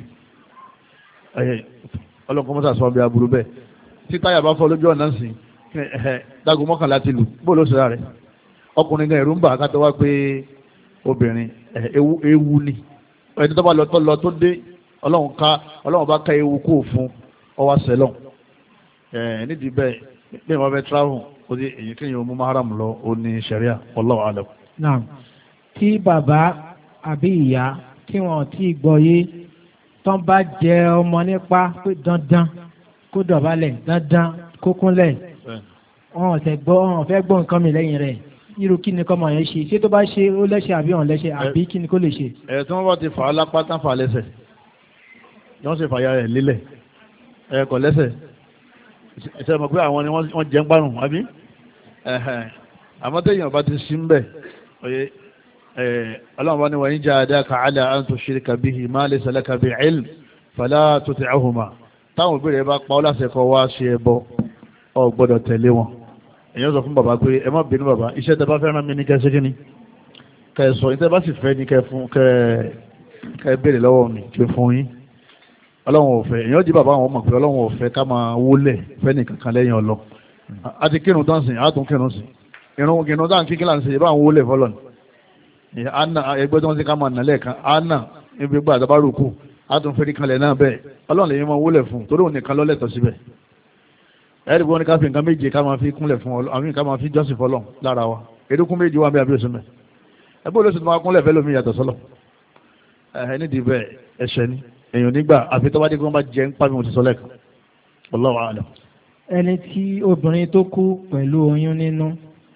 ọlọ́nkọ́ mọ́tà sọ bí aburú bẹ́ẹ̀ tí táyà bá fọ́ lójú ọ̀nà sí dágùn mọ́kànlá ti lù bóòlù ó sì rà rẹ̀ ọkùnrin gan ẹ̀rù ń bà á kátó wá pé obìnrin ewu ni ẹni tó bá lọ tó lọ tó dé ọlọ́run ká ọlọ́run bá ká ewu kó fún ọwá sẹlọ̀n nídìí bẹ́ẹ̀ bí wọ́n fẹ́ travel ó di èyí kéèyàn mú mahram lọ ó ní sharia wallahu alam. naam tí bàbá àbí ìyá tí wọn ti gbọ́ yé tán bá jẹ ọmọ nípa pé dandan kó dọ̀bálẹ̀ dandan kó kúnlẹ̀ wọn ò fẹ́ gbọ́ wọn ò fẹ́ gbọ́ nǹkan mi lẹ́yìn rẹ̀ irú kí ni kọ́mọ yẹn ṣe ṣé tó bá ṣe ó lẹ́ṣẹ̀ àbí ọ̀n lẹ́ṣẹ̀ àbí kí ni kó lè ṣe. ẹ̀ tí wọ́n bá ti fà á lápá tán fà á lẹ́sẹ̀ wọ́n sì fàyà rẹ̀ lílẹ̀ ẹ̀ kọ̀ lẹ́sẹ̀ ṣe mọ̀ pé àwọn ni wọ́n jẹ́ ń gbárùn àbí àmọ́ téèyàn bá ti sí ń bẹ̀ oye ọlọ́run bá ní wa in jahadaka ala an tushrika bihi ma laysa laka bihi ilm fala tuti'huma táwọn òbí rẹ̀ bá pa ọ́ láṣẹ kọ́ wá ṣe ẹbọ ọ gbọ́dọ̀ tẹ̀lé wọn èèyàn sọ fún bàbá pé ẹ má bínú bàbá iṣẹ́ tẹ bá fẹ́ràn mi ní kẹ́ ṣe kí ni kẹ́ sọ ní tẹ bá sì fẹ́ ní kẹ́ fún kẹ́ béèrè lọ́wọ́ mi kí fún yín ọlọ́run ò fẹ́ èèyàn jí bàbá àwọn ọmọ pé ọlọ́run ò fẹ́ ká máa wólẹ̀ fẹ́ nìkan kan lẹ́yìn ọlọ àti kírun tán sìn á tún kírun sìn irun kírun tán kí kí là ń sìn ìbá àwọn wólẹ̀ fọlọ́ ni àna ẹgbẹ́ tí wọ́n ti ká máa nà lẹ́ẹ̀kan àna ibi gbà àtàbà rúkú á tún fẹ́rí kanlẹ̀ náà bẹ́ẹ̀ ọlọ́run lè yín máa wólẹ̀ fún torí òun nìkan lọ́lẹ̀tọ̀ síbẹ̀ ẹ̀rí wọn ni ká fi nǹkan méje ká máa fi kúnlẹ̀ fún ọlọ́ àmì ká máa fi jọ́sìn fọlọ́ lára wa erékún méje wà bí abẹ́ òsínmẹ̀ ẹgbẹ́ olóṣèlú tó máa kúnlẹ̀ fẹ́ lómi yàtọ̀ sọ́lọ̀ ẹ̀ nídìí bẹ́ẹ̀ ẹ̀ṣẹ̀ ni èèyàn nígbà àfi tó bá dé kí wọ́n bá jẹ́ ń pàmì òtí sọ́lẹ̀ kan wallahu a'lam. ẹni tí obìnrin tó kú pẹ̀lú oyún nínú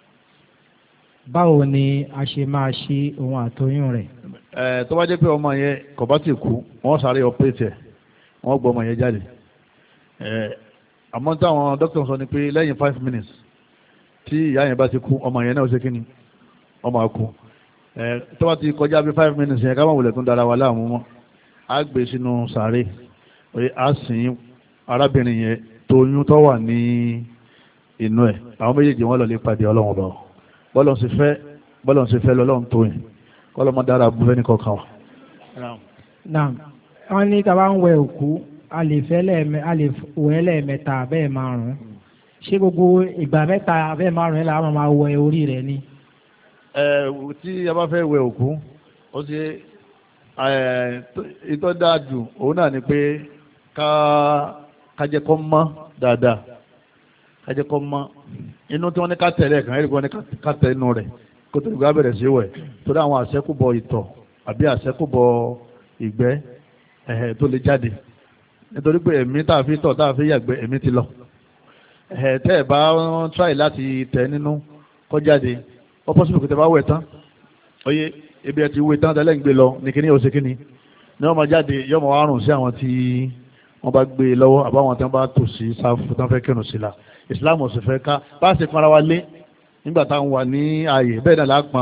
báwo ni a ṣe máa ṣe ohun àtoyún rẹ̀. ẹ tó bá jẹ́ pé ọmọ yẹn kò bá ti kú wọ́n sáré ọpẹ́tì ẹ̀ wọ́n gbọ́ ọmọ yẹn jáde ẹ àmọ́ táwọn dókítà sọ ni pé lẹ́yìn five minutes tí ìyá yẹn bá ti kú ọmọ yẹn náà ṣe kí ni ọmọ kú ẹ tó bá ti kọjá bí five minutes yẹn ká má wulẹ̀ tún dára wa láàmú mọ́ á gbé sínú sàárè á sìn arábìnrin yẹn tóyún tó wà ní inú ẹ̀ àwọn méjèèjì wọn lọ lè pàdé ọlọ́run ọba bọ́lọ̀ sì fẹ́ bọ́lọ̀ sì fẹ́ lọ́lọ́run tó yìn kọ́lọ́ mọ́ dára bú fẹ́ni kọ̀ọ̀kan wa. náà wọ́n ní tá a bá ń wẹ òkú a lè fẹ́ lẹ́ẹ̀mẹ́ a lè wẹ̀ lẹ́ẹ̀mẹ́ta bẹ́ẹ̀ márùn-ún ṣé gbogbo ìgbà mẹ́ta bẹ́ẹ̀ márùn-ún la máa máa wẹ orí rẹ̀ ni. ẹ tí a bá fẹ́ wẹ òkú ó ti ìtọ́ dáa jù òun náà ni pé ká kájẹ́ kọ́ mọ́ dáadáa kájẹ́ kọ́ mọ́ inú tí wọ́n ní ká tẹ̀lé ẹ̀kan ẹ̀rí wọ́n ní ká tẹ̀ inú rẹ̀ kó tó gbá bẹ̀rẹ̀ sí wẹ̀ torí àwọn àṣẹ́kùbọ̀ ìtọ̀ àbí àṣẹ́kùbọ̀ ìgbẹ́ ẹ̀hẹ̀ tó lè jáde nítorí pé ẹ̀mí tá a fi tọ̀ tá a fi yàgbẹ́ ẹ̀mí ti lọ ẹ̀hẹ̀ tẹ́ ẹ̀ bá ń tíráì láti tẹ̀ nínú kó jáde ó pọ́sibú kò tẹ́ bá wẹ̀ tán oyè ebi ẹ ti wé tán tẹ́lẹ̀ ń gbé lọ ní kíní ó ṣe kíní ní wọ́n máa jáde yọ́ máa wá rùn sí àwọn tí wọ́n bá gbé lọ́wọ́ àbáwọn tí wọ́n bá tò sí sáfù tí wọ́n fẹ́ kírun sí la ìsìláàmù sì fẹ́ ká bá a ṣe pọn ara wa lé nígbà táwọn wà ní ààyè bẹ́ẹ̀ náà lápọn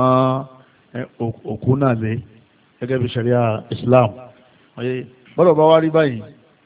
òkú náà lé gẹ́gẹ́ bí ṣẹ̀ríà ìsìláàmù bọ́dọ̀ bá wá rí báyìí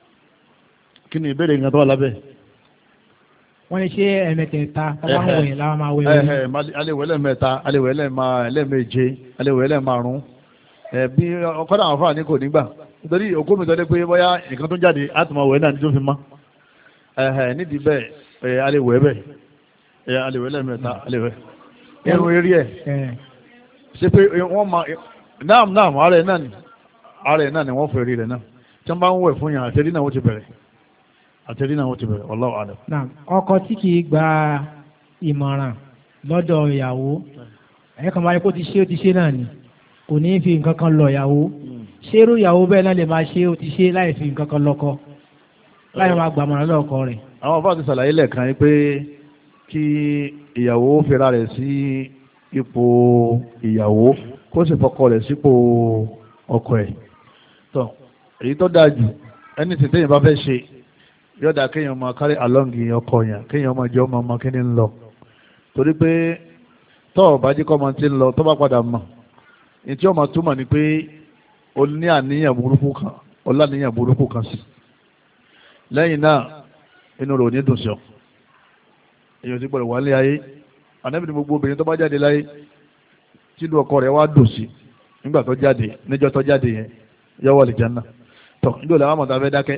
kí ni ìbéèrè nǹkan tó wà lábẹ́. wọ́n ní ṣé ẹ̀mẹ̀tẹ̀ẹ̀ta táwọn wọ̀nyí láwọn máa wẹ̀ wọ́n. aléwẹ̀ lẹ́ẹ̀mẹ́ta aléwẹ̀ lẹ́ẹ̀méje aléwẹ̀ lẹ́ẹ̀márùn bí ọkọ̀dà àwọn fáà ní kò nígbà nítorí òkú mi tọ́lé pé bóyá nǹkan tó jáde àtùmọ̀ wẹ̀ náà ní tó fi mọ́ nídìí bẹ́ẹ̀ aléwẹ̀ bẹ́ẹ̀ aléwẹ̀ lẹ́ẹ̀mẹ́ta aléwẹ̀ irun eré ẹ̀ ṣe pé wọ́n máa náà náà ààrẹ náà ni ààrẹ náà ni wọ́n fẹ́ rí rẹ̀ náà tí wọ́n bá ń wẹ̀ fún yàn àtẹ̀rí náà wọ́n ti bẹ̀rẹ̀ àtẹ̀rí náà wọ́n ti bẹ̀rẹ̀ wallahu a'lam. ọkọ tí kì í gba ìmọ̀ràn lọ́dọ̀ ìyàwó ẹ̀yẹ́ bá yẹ kó ti ṣe ó ti ṣe náà ni kò ní fi nǹkan kan lọ ìyàwó ṣérú ìyàwó bẹ́ẹ̀ náà lè máa ṣe ó ti ṣe láì fi nǹkan kan lọ́kọ láì máa gbàmọ̀ràn lọ́kọ rẹ̀. àwọn afáà ti ṣàlàyé lẹ́ẹ̀kan yìí pé kí ìyàwó fira rẹ̀ sí ipò ìyàwó kó sì fọkọ rẹ̀ sípò ọkọ ẹ̀ tó èyí tó dáa jù ẹni tí téèyàn bá fẹ́ ṣe yọ̀dà kéèyàn máa kárí àlọ́ǹgì ọkọ yẹn kéèyàn máa jẹ́ ọmọ ọmọ kí ni ń lọ torí pé tọ́ọ̀ bá jí kọ́ ọmọ tí ń lọ tó bá padà mọ̀ ní tí ọmọ túmọ̀ ni pé o ní àníyàn burúkú kan o láníyàn burúkú kan sí lẹ́yìn náà inú rẹ̀ ò ní dùn sí ọ èyàn ti gbọ́dọ̀ wà ní ayé ànábì ní gbogbo obìnrin tó bá jáde láyé tí inú ọkọ rẹ̀ wá dùn sí nígbà tó jáde níjọ́ tó jáde yẹn yọ wọ àlìjánnà tọ́ níjọ́ làwọn àmọ̀tá fẹ́ dákẹ́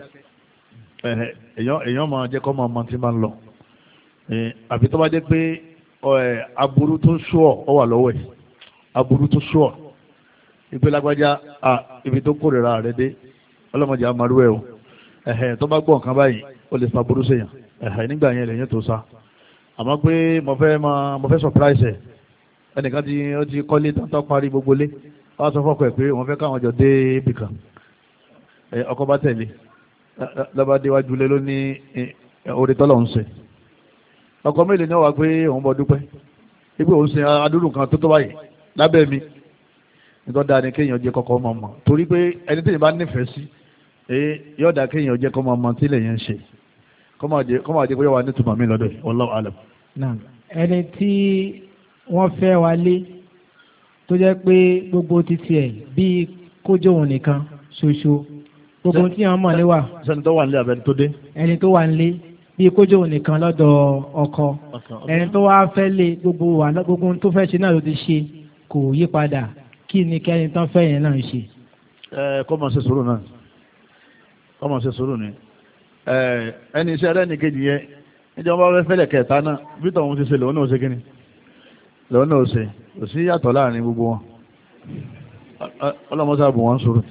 èèyàn máa jẹ́ kọ́ máa mọ tí máa ń lọ àbí tó bá jẹ́ pé aburú tó ṣúọ̀ ọ wà lọ́wọ́ ẹ̀ aburú tó ṣúọ̀ ìpè lágbájá ibi tó kórìíra rẹ̀ dé ọlọ́mọdé àmàlú ẹ̀ o tó bá gbọ́ nǹkan báyìí ó lè fa aburú sèyàn nígbà yẹn lèyìn tó sá àmọ́ pé mo fẹ́ máa mo fẹ́ surprise ẹ̀ ẹnìkan tí ó ti kọ́lé tó parí gbogbo lé wọ́n sọ fọ́kọ̀ ẹ̀ pé wọ́n fẹ́ káwọn jọ dé ibìkan ọkọ bá tẹ̀lé lọ́ba déwájú lé ló ní orí tọ́lọ̀ ń ṣe ọkọ mélòó ni wọ́n wá pé òun bọ́ dúpẹ́ ipò òun ṣe adúrú kan tó tó báyìí lábẹ́ mi nítorí dáa ni kéèyàn jẹ́ kọ́kọ́ máa mọ̀ torí pé ẹni tí èèyàn bá nífẹ̀ẹ́ sí yóò dáa kéèyàn jẹ́ kọ́ máa mọ̀ tí lèyàn ń ṣe kọ́ máa jẹ́ pé wà ní tùmọ̀ mi lọ́dọ̀ wallahu alam. ẹni tí wọ́n fẹ́ wa lé tó jẹ́ pé gbogbo títí ẹ̀ bíi kójó òun nìkan ṣoṣo gbogbo tí wọ́n mọ̀ níwà. sẹ́ni tó wà nílé abẹ́ni tó dé. ẹni tó wà nílé bíi kójó òun nìkan lọ́dọ̀ ọkọ ẹni tó wá fẹ́ lé gbogbo wà gbogbo tó fẹ́ ṣe náà ló ti ṣe kò yí padà kí ni kẹ́ni tán fẹ́ yẹn náà ṣe. ẹ kọ́ máa ṣe sùúrù náà kọ́ máa ṣe sùúrù ni ẹni iṣẹ́ rẹ̀ ní kejì yẹn níjọba bá fẹ́lẹ̀ kẹta náà bí tọ̀hún ti ṣe lòun náà ṣe kíni lòun náà ṣe kò sí yàtọ̀ láàrin gbogbo wọn ọlọ́mọṣà bù wọ́n sùúrù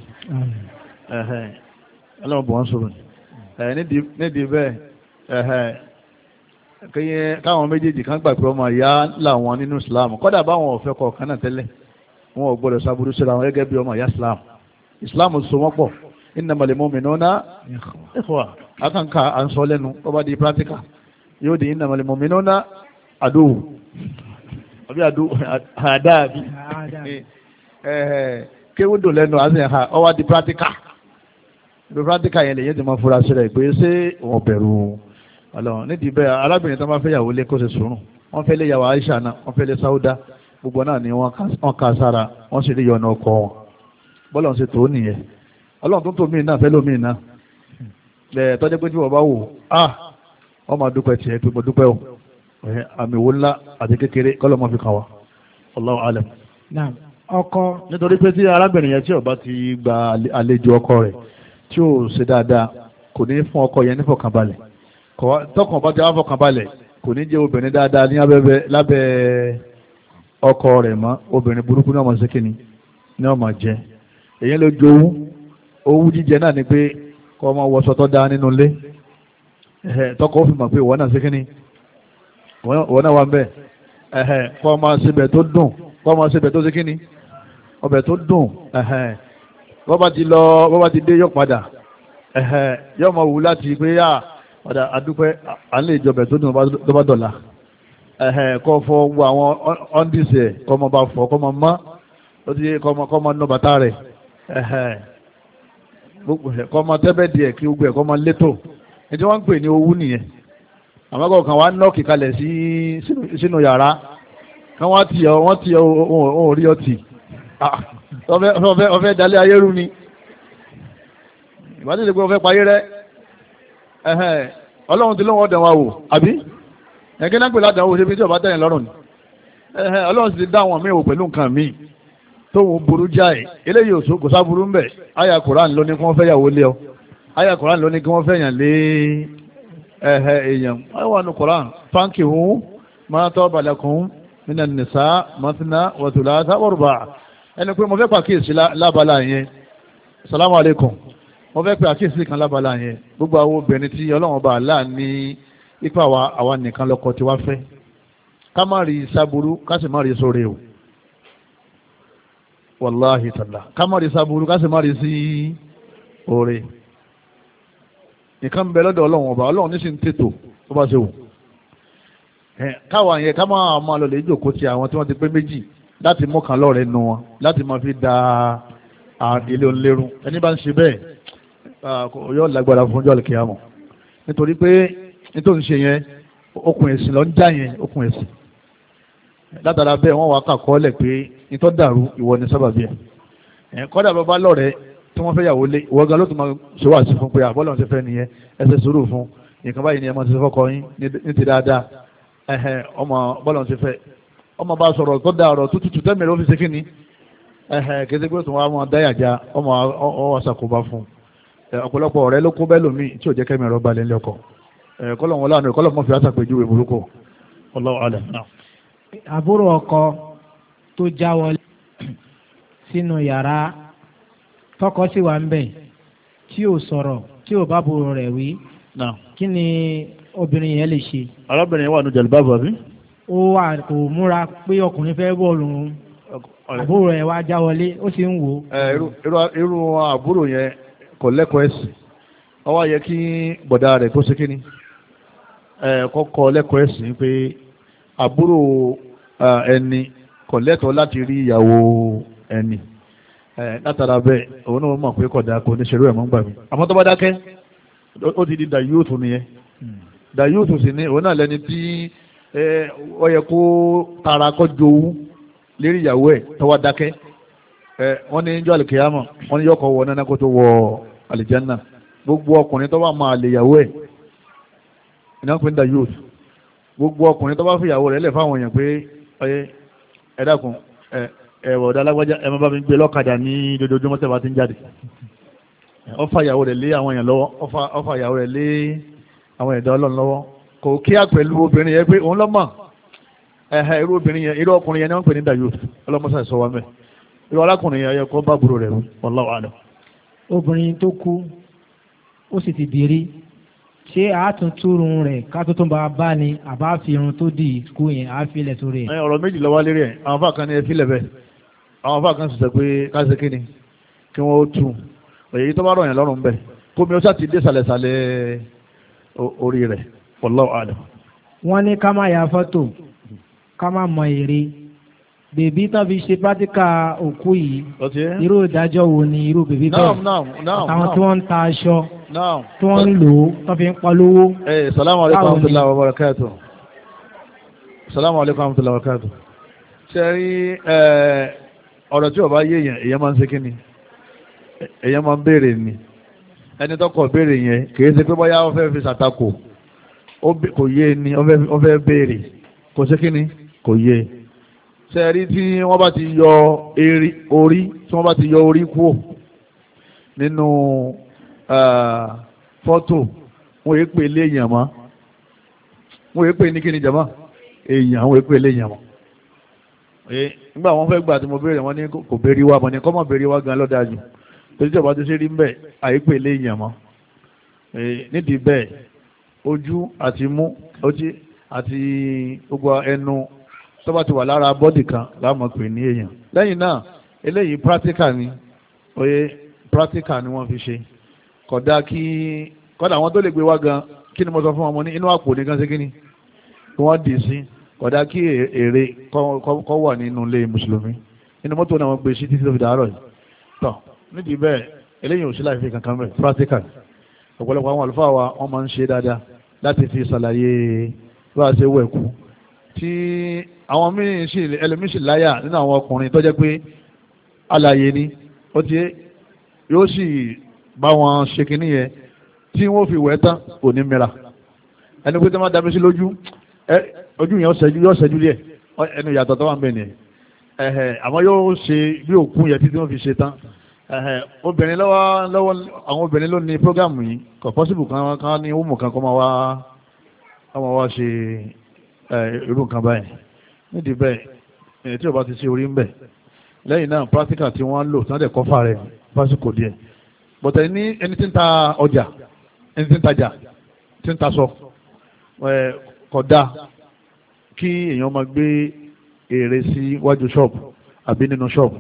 ọlọ́mọ bù wọ́n sùúrù nídìí bẹ́ẹ̀ káwọn méjèèjì kan gbà pé ọmọ ìyá làwọn nínú Islam kọ́dà báwọn ọ̀fẹ́ kọ̀ọ̀kan náà tẹ́lẹ̀ wọn ò gbọ́dọ̀ sábúrú síra wọn gẹ́gẹ́ bí ọmọ ìyá Islam Islam so wọ́n pọ̀ innamal mu'minuna ikhwa akanka à ń sọ lẹ́nu ọba di practical yóò di innamal mu'minuna adu àbí adu àdáàbí kéwòdò lẹ́nu àti ẹ̀ha ọba di practical ibi practical yẹn lè yẹn ti máa fura sílẹ̀ pé ṣé wọn bẹ̀rù ọlọ́run nídìí bẹ́ẹ̀ arábìnrin tó máa fẹ́ yàwó lé kó ṣe sùúrù wọ́n fẹ́ lé yàwó Aisha náà wọ́n fẹ́ lé Sauda gbogbo náà ni wọ́n ká sára wọ́n sì rí yọ̀nà ọkọ wọn bọ́lá ń ṣe tó nìyẹn ọlọ́run tó ń tó mí náà fẹ́ lómi náà lẹ̀ tọ́jú pé tí wọ́n bá wò á wọ́n máa dúpẹ́ tiẹ̀ pé mo dúpẹ́ o àmì ìwò ńlá àti kékeré kọ́lọ́ mọ́ fi kàn wá Allahu alam. ọkọ nítorí pé tí arábìnrin yẹn tí ó bá ti gba àlejò ọkọ rẹ̀ tí ó ṣe dáadáa kò ní fún ọkọ yẹn nífọ̀kànbalẹ̀ tọkàn bá jẹ́ àfọ̀kànbalẹ̀ kò ní jẹ́ obìnrin dáadáa ní lábẹ́ ọkọ rẹ̀ mọ́ obìnrin burúkú náà mọ̀ sí kíni ní ọmọ jẹ́ èyí ló jowú owú jíjẹ náà ni pé kọ́ ọmọ wọṣọ tó dáa nínú ilé tọkọ ó fi mọ̀ pé ìwọ náà ṣe kíní ìwọ náà wà ń bẹ̀ kọ́ ọ máa ṣebẹ̀ tó dùn kọ́ ọ máa ṣebẹ̀ tó ṣe kíní ọbẹ̀ tó dùn bọ́bá ti lọ bọ́bá ti dé yọ padà yọ máa wù láti pé yá padà adúpẹ́ à ń lè jọbẹ̀ tó dùn tó bá dọ̀la kọ́ fọ gbogbo àwọn ọ́ndìsì ẹ̀ kọ́ ọmọ bá fọ kọ́ ọmọ mọ́ ó ti kọ́ ọmọ nọ bàtà rẹ̀ kọ́ ọmọ tẹ́bẹ̀ díẹ̀ kí gbogbo ẹ̀ kọ́ ọmọ létò ní tí wọ́n ń pè ní owú nìyẹn àmọ́ kọ́ kan wá ń nọ́ọ̀kì kalẹ̀ sí sínú yàrá kí wọ́n ti ọ wọ́n ti ọ òun rí ọtí ọfẹ́ dalẹ̀ ayérú ni ìbádìí lè pé ọfẹ́ payé rẹ ọlọ́run ti lóun ọ̀dẹ̀ wa wò àbí ẹ̀kẹ́ náà pè ládàáwò ṣe bí tí ọba tẹ̀yìn lọ́rùn ni ọlọ́run ti dá àwọn míì wò pẹ̀lú nǹkan míì tóun burú jáì eléyìí òṣù kò sáburú ń bẹ̀ àyà Kùránì ló ní kí wọ́n fẹ́ yàwó lé ọ àyà Kùránì ló ní kí wọ́n fẹ́ yàn lé èèyàn wọ́n wà ní Kùránì fáńkì hùn máa tọ́ balẹ̀kùn nínú nìsá mọ́tínà wàtúlá sábọ̀rùbà ẹni pé mo fẹ́ pàkíyèsí lábala yẹn salamu alaikum mo fẹ́ pé àkíyèsí kan lábala yẹn gbogbo àwọn obìnrin tí ọlọ́run bá là ní ipa wa àwa nìkan lọ́kọ tí wá fẹ́ ká má rí sábúrú ká sì má rí sóre o wàláhì tàlá ká má rí sábúrú ká sì má rí sí oore nìkan bẹ lọ́dọ̀ ọlọ́run ọba ọlọ́run ní sì ń tètò tó bá ṣe wù káwa yẹn ká máa máa lọ lè jókòó ti àwọn tí wọ́n ti pé méjì láti mú kan lọ́rẹ̀ nu wọn láti máa fi da ilé onlérun ẹni bá ń ṣe bẹ́ẹ̀ yóò lágbára fún ọjọ́ àlùkìyámọ̀ nítorí pé nítorí ṣe yẹn okùn ẹ̀sìn lọ ń já yẹn okùn ẹ̀sìn látara bẹ́ẹ̀ wọ́n wá kàkọ́ọ́lẹ̀ pé nítọ́ dàrú ìwọ ni sábàbí ẹ̀ kọ́dà bàbá lọ́rẹ̀ tí wọ́n fẹ́ yàwó lé ìwọ gan ló tún máa ṣe wá sí fún pé àbọ́lọ̀ ti fẹ́ nìyẹn ẹsẹ̀ sùúrù fún nǹkan báyìí ni ẹ máa ti fọ́kọ yín ní ti dáadáa ọmọ bọ́lọ̀ ti fẹ́ ọmọ bá sọ̀rọ̀ tó dá ọ̀rọ̀ tútù tẹ́mẹ̀rẹ̀ ó fi ṣe kíni kéde pé tó wá máa dáyàjá ọmọ ọwọ́ ṣàkóbá fún ọ̀pọ̀lọpọ̀ ọ̀rẹ́ ló kó bẹ́ẹ̀ lómi tí ò jẹ́ kẹ́mẹ̀rẹ̀ ọba lẹ́lẹ́ ọkọ̀ kọ́lọ̀ wọn lánàá kọ́lọ̀ mọ́ fi àṣàpèjúwe burúkú Allahu a'lam. àbúrò ọkọ tó já wọlé sínú yàrá tọkọ sì wà ń bẹ̀ tí ò sọ̀rọ̀ tí ò bá burú rẹ̀ wí kí ni obìnrin yẹn lè ṣe. arábìnrin yẹn wà ní jẹ̀lúbáàbù àbí. ó wà kò múra pé ọkùnrin fẹ́ bọ́ọ̀lù àbúrò ẹ̀ wá já wọlé ó sì ń wò ó. irú àbúrò yẹn kò lẹ́kọ̀ọ́ ẹ̀sìn ó wá yẹ kí bọ̀dá rẹ̀ kó ṣe kíní kọ́kọ́ lẹ́kọ̀ọ́ ẹ̀sìn pé àbúrò ẹni kò lẹ́tọ̀ọ́ láti rí ìyàwó ẹni látara bẹ́ẹ̀ òun náà mọ̀ pé kódà kò ní ṣerú ẹ̀ mọ́ gbà mí àmọ́ tó bá dákẹ́ ó ti di dayúùtù nìyẹn dayúùtù sì ni òun náà lẹni tí ó yẹ kó tara kọ́ jowú lérí ìyàwó ẹ̀ tó wá dákẹ́ wọ́n ní jọ́ àlìkìyàmọ̀ wọ́n ní yọkọ̀ wọ nánà kó tó wọ àlìjánà gbogbo ọkùnrin tó bá máa lè ìyàwó ẹ̀ iná pé ń dayúùtù gbogbo ọkùnrin tó bá fi ìyàwó rẹ̀ lẹ̀ fáwọn èèyàn pé ẹ dákun ẹ̀wọ̀ ọ̀dà alágbájá ẹ má bá mi gbé lọ́kadà ní dojoojúmọ́ tẹ́ bá ti ń jáde ó fa ìyàwó rẹ̀ lé àwọn èèyàn lọ́wọ́ ó fa ìyàwó rẹ̀ lé àwọn ẹ̀dá ọlọ́run lọ́wọ́ kò kíá pẹ̀lú obìnrin yẹn pé òun lọ́mọ ẹ̀hẹ́ irú obìnrin yẹn irú ọkùnrin yẹn ni wọ́n pè ní dayúùtù ọlọ́mọṣà sọ wa mẹ́ irú alákùnrin yẹn yẹ kó bá burú rẹ̀ wí wallahu a'lam. obìnrin tó kú ó sì ti bìrí ṣé àátúntúrun rẹ̀ ká tó tó bá bá ní àbá fi irun tó dì kú yẹn á fi ilẹ̀ sórí ẹ̀. ọ̀rọ̀ méjì lọ́wọ́ lérí ẹ̀ àwọn afá kan ní ẹ fi lẹ̀bẹ̀ àwọn afá kan sì sọ pé káṣe kí ni kí wọ́n ó tu èyí tó bá rọ̀ yẹn lọ́rùn bẹ̀ kó mi ó sá ti dé sàlẹ̀sàlẹ̀ orí rẹ̀ wallahu a'lam. wọ́n ní ká má ya fọ́tò ká má mọ èrè bèbí tó fi ṣe pátíkà òkú yìí irú ìdájọ́ wo ni irú bèbí bẹ́ẹ̀ àtàwọn tí wọ́n ń ta aṣọ tí wọ́n ń lò ó tó fi ń polówó. salamu alaykum wa rahmatulahi wa barakatuh salamu alaykum wa rahmatulahi wa barakatuh. ṣe rí ọ̀rọ̀ tí ó bá yé èèyàn èèyàn máa ń ṣe kí ni èèyàn máa ń béèrè ni ẹni tó kọ̀ béèrè yẹn kì í ṣe pé bóyá ó fẹ́ fi ṣàtakò kò yé ni ó fẹ́ béèrè kò ṣe kí ni kò yé sẹ́ẹ̀rí tí wọ́n bá ti yọ orí tí wọ́n bá ti yọ orí kúrò nínú fọ́tò wọ́n yé pè léèyàn mọ́ wọ́n yé pè ní kíni jàmá èèyàn wọ́n yé pè léèyàn mọ́ nígbà wọ́n fẹ́ gbà tí mo béèrè wọ́n ní kò béèrè wá mọ́ ní kọ́mọ̀ béèrè wá gan lọ́dájú torí tí ọba ti ṣe rí ń bẹ̀ àyè pè léèyàn mọ́ nídìí bẹ́ẹ̀ ojú àti mú ojú àti gbogbo ẹnu tó bá ti wà lára bọ́dì kan láàmú pè ní èèyàn. lẹ́yìn náà eléyìí practical ni oye practical ni wọ́n fi ṣe kódà kí kódà àwọn tó lè gbé wá gan kí ni mo sọ fún wọn mo ní inú àpò ní gan ṣe kí ni kí wọ́n dì sí kódà kí èrè kọ́ wà nínú ilé mùsùlùmí inú mọ́tò náà wọ́n gbé sí títí tó fi dàárọ̀ yìí tọ́ nídìí bẹ́ẹ̀ eléyìí ò sí láì fi kankan bẹ́ẹ̀ practical ọ̀pọ̀lọpọ̀ àwọn àlùfáà wa wọ́n máa ń ṣe dáadáa láti fi ṣàlàyé bá a ṣe wẹ̀ kú tí àwọn míì sì ẹlòmíì sì láyà nínú àwọn ọkùnrin tó jẹ́ pé alààyè ni ó ti yóò sì bá wọn ṣe kínní yẹn tí wọ́n fi wẹ̀ tán kò ní mìíràn ẹni pé tí wọ́n dábí sí lójú ojú yẹn yóò ṣẹ́jú díẹ̀ ẹnu ìyàtọ̀ tó wà ń bẹ̀ nìyẹn àmọ́ yóò ṣe bí òkú yẹn títí wọ́n fi ṣe tán obìnrin lọ́wọ́ lọ́wọ́ àwọn obìnrin ló ní prógámù yìí kò pọ́sibù kan kan ní ọmọ kan kó máa wá kó máa wá ṣe irú nǹkan báyìí nídìí bẹ́ẹ̀ tí o bá ti ṣe orí ń bẹ̀ lẹ́yìn náà practical tí wọ́n ń lò tí wọ́n dẹ̀ kọ́fà rẹ̀ fásitì díẹ̀ bọ̀tẹ̀ ní ẹni tí ń ta ọjà ẹni tí ń tajà tí ń taṣọ kódà kí èèyàn máa gbé èrè sí wájú ṣọ́ọ̀bù àbí nínú ṣọ́ọ̀bù